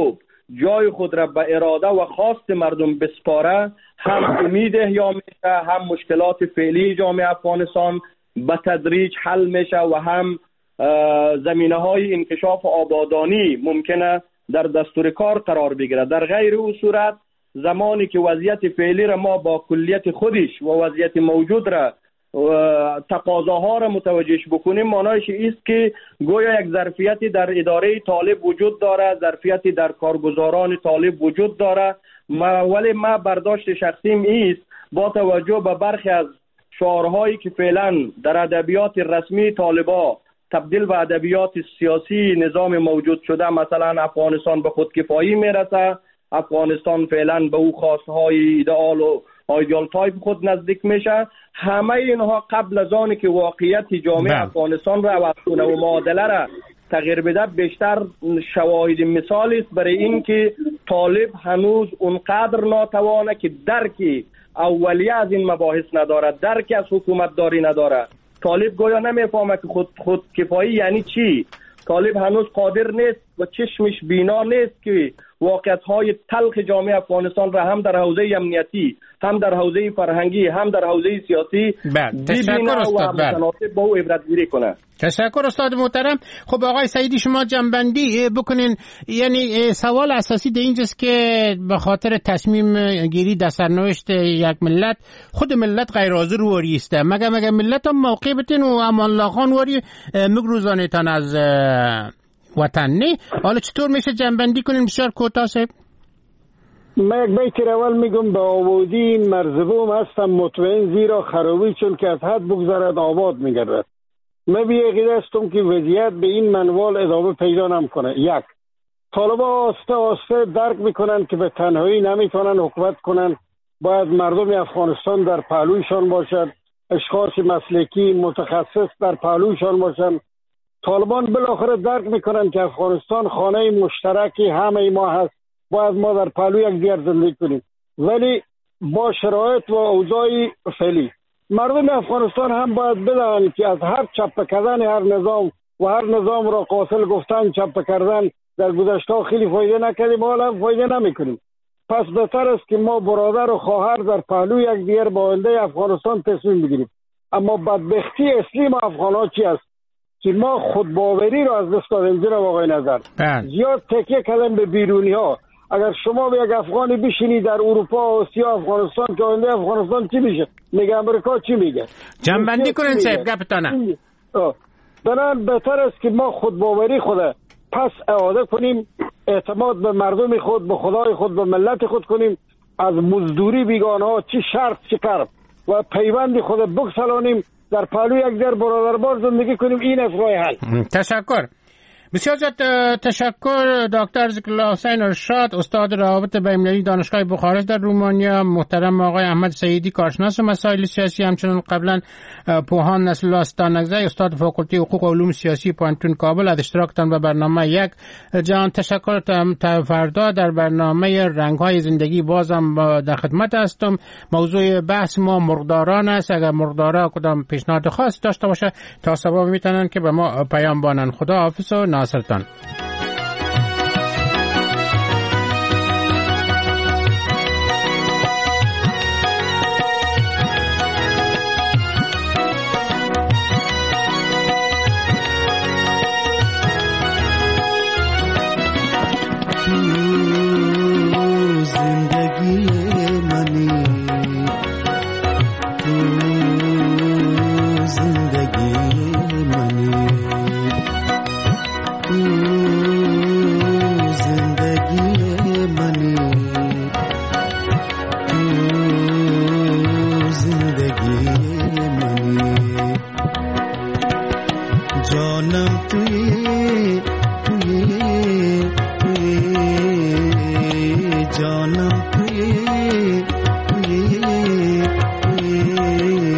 جای خود را به اراده و خواست مردم بسپاره، هم امید احیا میشه، هم مشکلات فعلی جامعه افغانستان به تدریج حل میشه و هم زمینه های انکشاف آبادانی ممکنه در دستور کار قرار بگیره. در غیر او صورت زمانی که وضعیت فعلی را ما با کلیت خودش و وضعیت موجود را تقاضاها را متوجهش بکنیم، معنایش است که گویا یک ظرفیتی در اداره طالب وجود داره، ظرفیتی در کارگزاران طالب وجود داره. ولی ما برداشت شخصیم است با توجه به برخی از شعارهایی که فعلا در ادبیات رسمی طالبا تبدیل به ادبیات سیاسی نظام موجود شده، مثلا افغانستان به خودکفایی میرسه، افغانستان فعلا به او خواستهای ایدئال و آیدیال تایپ خود نزدیک میشه، همه اینها قبل از آن که واقعیت جامعه بله. افغانستان را عوض کنه و معادله را تغییر بده بیشتر شواهد مثال است برای این که طالب هنوز اونقدر ناتوانه که درکی اولیه از این مباحث نداره، درکی از حکومت داری نداره. طالب گویا نمیفهمه که خود خود کفایی یعنی چی. طالب هنوز قادر نیست و چشمش بینا نیست که واقعیت‌های تلخ جامعه افغانستان را هم در حوزه امنیتی، هم در حوزه فرهنگی، هم در حوزه سیاسی ببینه و متناسب با او عبرت گیری کنه. تشکر استاد محترم. خب آقای سعیدی شما جنبندی بکنین، یعنی سوال اساسی در اینجاست که به خاطر تصمیم گیری در سرنوشت یک ملت خود ملت غیر حاضر واری است، مگه مگه ملت هم موقع بتین و امان الله خان واری مگروزانتان از وطن نه؟ حالا چطور میشه جنبندی کنین؟ بسیار کوتاه صاحب. من یک بیت اول میگم به آبادی این مرزبوم هستم مطمئن، زیرا خرابی چون که از حد بگذرد آباد میگردد. من بی عقیده هستم که وضعیت به این منوال ادامه پیدا نمیکنه. یک، طالبا آسته آسته درک میکنن که به تنهایی نمیتونن حکومت کنن، باید مردم افغانستان در پهلویشان باشد، اشخاص مسلکی متخصص در پهلویشان باشن. طالبان بالاخره درک میکنن که افغانستان خانه مشترکی همه ما هست، باید ما در پهلو یک دیگر زندگی کنیم، ولی با شرایط و اوضاع فعلی. مردم افغانستان هم باید بدانند که از هر چپه کردن هر نظام و هر نظام را قاتل گفتن، چپه کردن در گذشته خیلی فایده نکردیم، حالا فایده نمیکنیم. پس بهتر است که ما برادر و خواهر در پهلو یک دیگر با آینده افغانستان تصمیم بگیریم. اما بدبختی اصلی ما افغان‌ها چی است که ما خودباوری را از دست دادیم. جناب آقای نظر زیاد تکیه کردن به بیرونی ها. اگر شما به یک افغانی بشینی در اروپا و آسیا افغانستان که آینده افغانستان چی میشه، میگه امریکا چی میگه. جنبندی کنین صاحب گپتانه. بنابراین بهتر است که ما خودباوری خود پس اعاده کنیم، اعتماد به مردم خود، به خدای خود، به ملت خود کنیم، از مزدوری بیگانه ها چی شرط چی کرد و پیوند خود بگسلانیم، در پهلوی یک در برادربار زندگی کنیم. این است راه حل. تشکر. بسیار زیاد تشکر دکتر ذکرالله حسین ارشاد، استاد روابط بین‌المللی دانشگاه بخارست در رومانیا، محترم آقای احمد سعیدی کارشناس مسائل سیاسی، همچنین قبلا پوهان نسل استانگزی استاد فاکولته حقوق و علوم سیاسی پانتون کابل از اشتراکتان به برنامه یک جهان تشکر. فردا در برنامه رنگ‌های زندگی بازم در خدمت هستم. موضوع بحث ما مرغداران است. اگر مرغدارا کدام پیشنهاد خاص داشته باشه تا صبح میتونن که به ما پیام بانن. خدا حافظ و ناصرتان. जानम तुए तुए तुए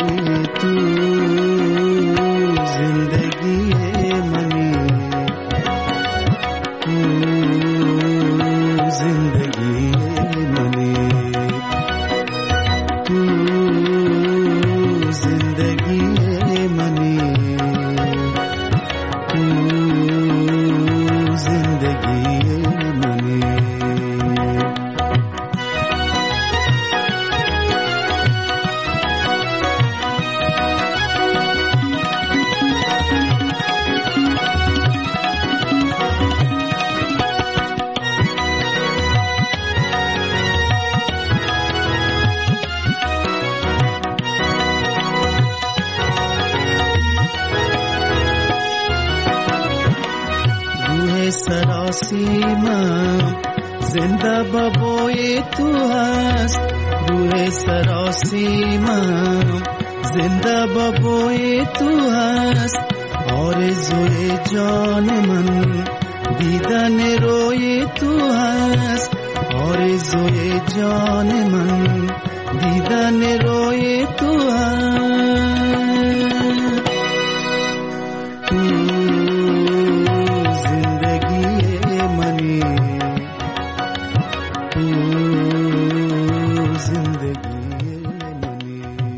سراسیمم، زنده بابای تو هست روح سراسیمم، زنده بابای تو هست آرزوی جان من، دیدن روی تو هست آرزوی جان من، دیدن روی